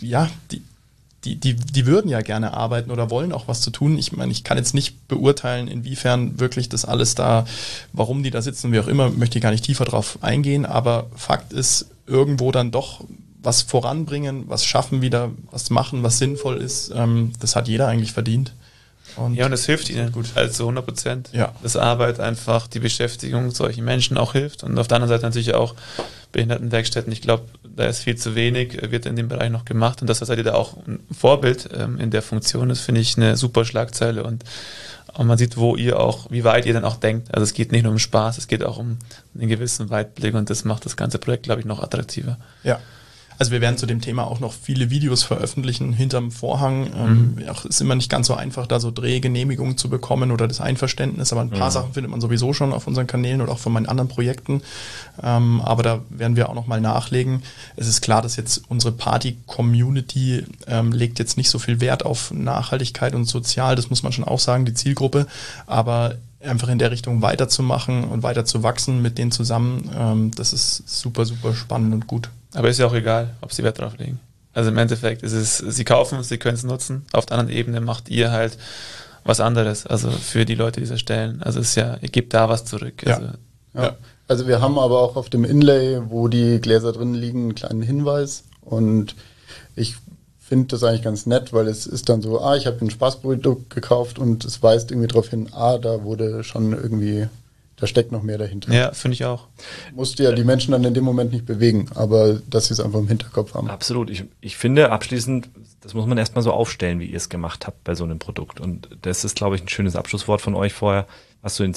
würden ja gerne arbeiten oder wollen auch was zu tun. Ich meine, ich kann jetzt nicht beurteilen, inwiefern wirklich das alles da, warum die da sitzen, wie auch immer, möchte ich gar nicht tiefer drauf eingehen. Aber Fakt ist, irgendwo dann doch was voranbringen, was schaffen wieder, was machen, was sinnvoll ist, das hat jeder eigentlich verdient. Und es hilft ihnen gut. Also 100%. Ja. Das Arbeit einfach, die Beschäftigung solchen Menschen auch hilft. Und auf der anderen Seite natürlich auch Behindertenwerkstätten. Ich glaube, da ist viel zu wenig, wird in dem Bereich noch gemacht. Und das seid ihr da auch ein Vorbild in der Funktion. Das finde ich eine super Schlagzeile. Und man sieht, wie weit ihr dann auch denkt. Also es geht nicht nur um Spaß, es geht auch um einen gewissen Weitblick. Und das macht das ganze Projekt, glaube ich, noch attraktiver. Ja. Also wir werden zu dem Thema auch noch viele Videos veröffentlichen hinterm Vorhang. Auch ist immer nicht ganz so einfach, da so Drehgenehmigungen zu bekommen oder das Einverständnis, aber ein paar Sachen findet man sowieso schon auf unseren Kanälen oder auch von meinen anderen Projekten. Aber da werden wir auch noch mal nachlegen. Es ist klar, dass jetzt unsere Party-Community legt jetzt nicht so viel Wert auf Nachhaltigkeit und sozial, das muss man schon auch sagen, die Zielgruppe, aber einfach in der Richtung weiterzumachen und weiter zu wachsen mit denen zusammen, das ist super, super spannend und gut. Aber ist ja auch egal, ob sie Wert drauf legen. Also im Endeffekt ist es, sie kaufen es, sie können es nutzen. Auf der anderen Ebene macht ihr halt was anderes, also für die Leute dieser Stellen. Also es ist ja, ihr gebt da was zurück. Ja. Also wir haben aber auch auf dem Inlay, wo die Gläser drin liegen, einen kleinen Hinweis. Und ich finde das eigentlich ganz nett, weil es ist dann so, ich habe ein Spaßprodukt gekauft und es weist irgendwie darauf hin, da wurde schon irgendwie, da steckt noch mehr dahinter. Ja, finde ich auch. Musste ja die Menschen dann in dem Moment nicht bewegen, aber dass sie es einfach im Hinterkopf haben. Absolut. Ich finde abschließend, das muss man erstmal so aufstellen, wie ihr es gemacht habt bei so einem Produkt. Und das ist, glaube ich, ein schönes Abschlusswort von euch vorher, was so in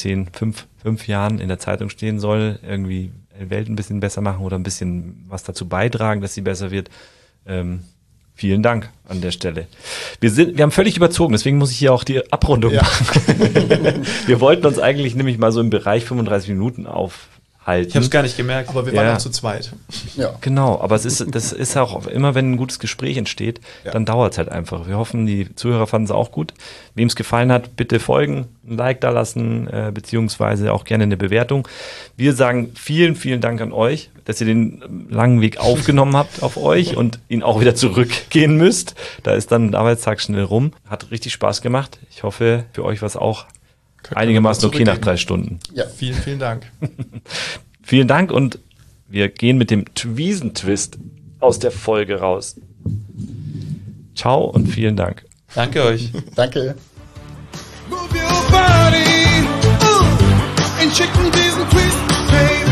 5 Jahren in der Zeitung stehen soll, irgendwie die Welt ein bisschen besser machen oder ein bisschen was dazu beitragen, dass sie besser wird. Vielen Dank an der Stelle. Wir haben völlig überzogen, deswegen muss ich hier auch die Abrundung machen. Wir wollten uns eigentlich nämlich mal so im Bereich 35 Minuten aufhalten. Ich habe es gar nicht gemerkt. Aber wir waren auch zu zweit. Ja. Genau, aber das ist auch immer, wenn ein gutes Gespräch entsteht, dann dauert es halt einfach. Wir hoffen, die Zuhörer fanden es auch gut. Wem es gefallen hat, bitte folgen, ein Like da lassen, beziehungsweise auch gerne eine Bewertung. Wir sagen vielen, vielen Dank an euch, dass ihr den langen Weg aufgenommen habt auf euch und ihn auch wieder zurückgehen müsst. Da ist dann der Arbeitstag schnell rum. Hat richtig Spaß gemacht. Ich hoffe, für euch war es auch einigermaßen okay nach 3 Stunden. Ja, vielen, vielen Dank. Vielen Dank und wir gehen mit dem Twiesen-Twist aus der Folge raus. Ciao und vielen Dank. Danke euch. Danke. Move your body, and shake diesen Twist, baby.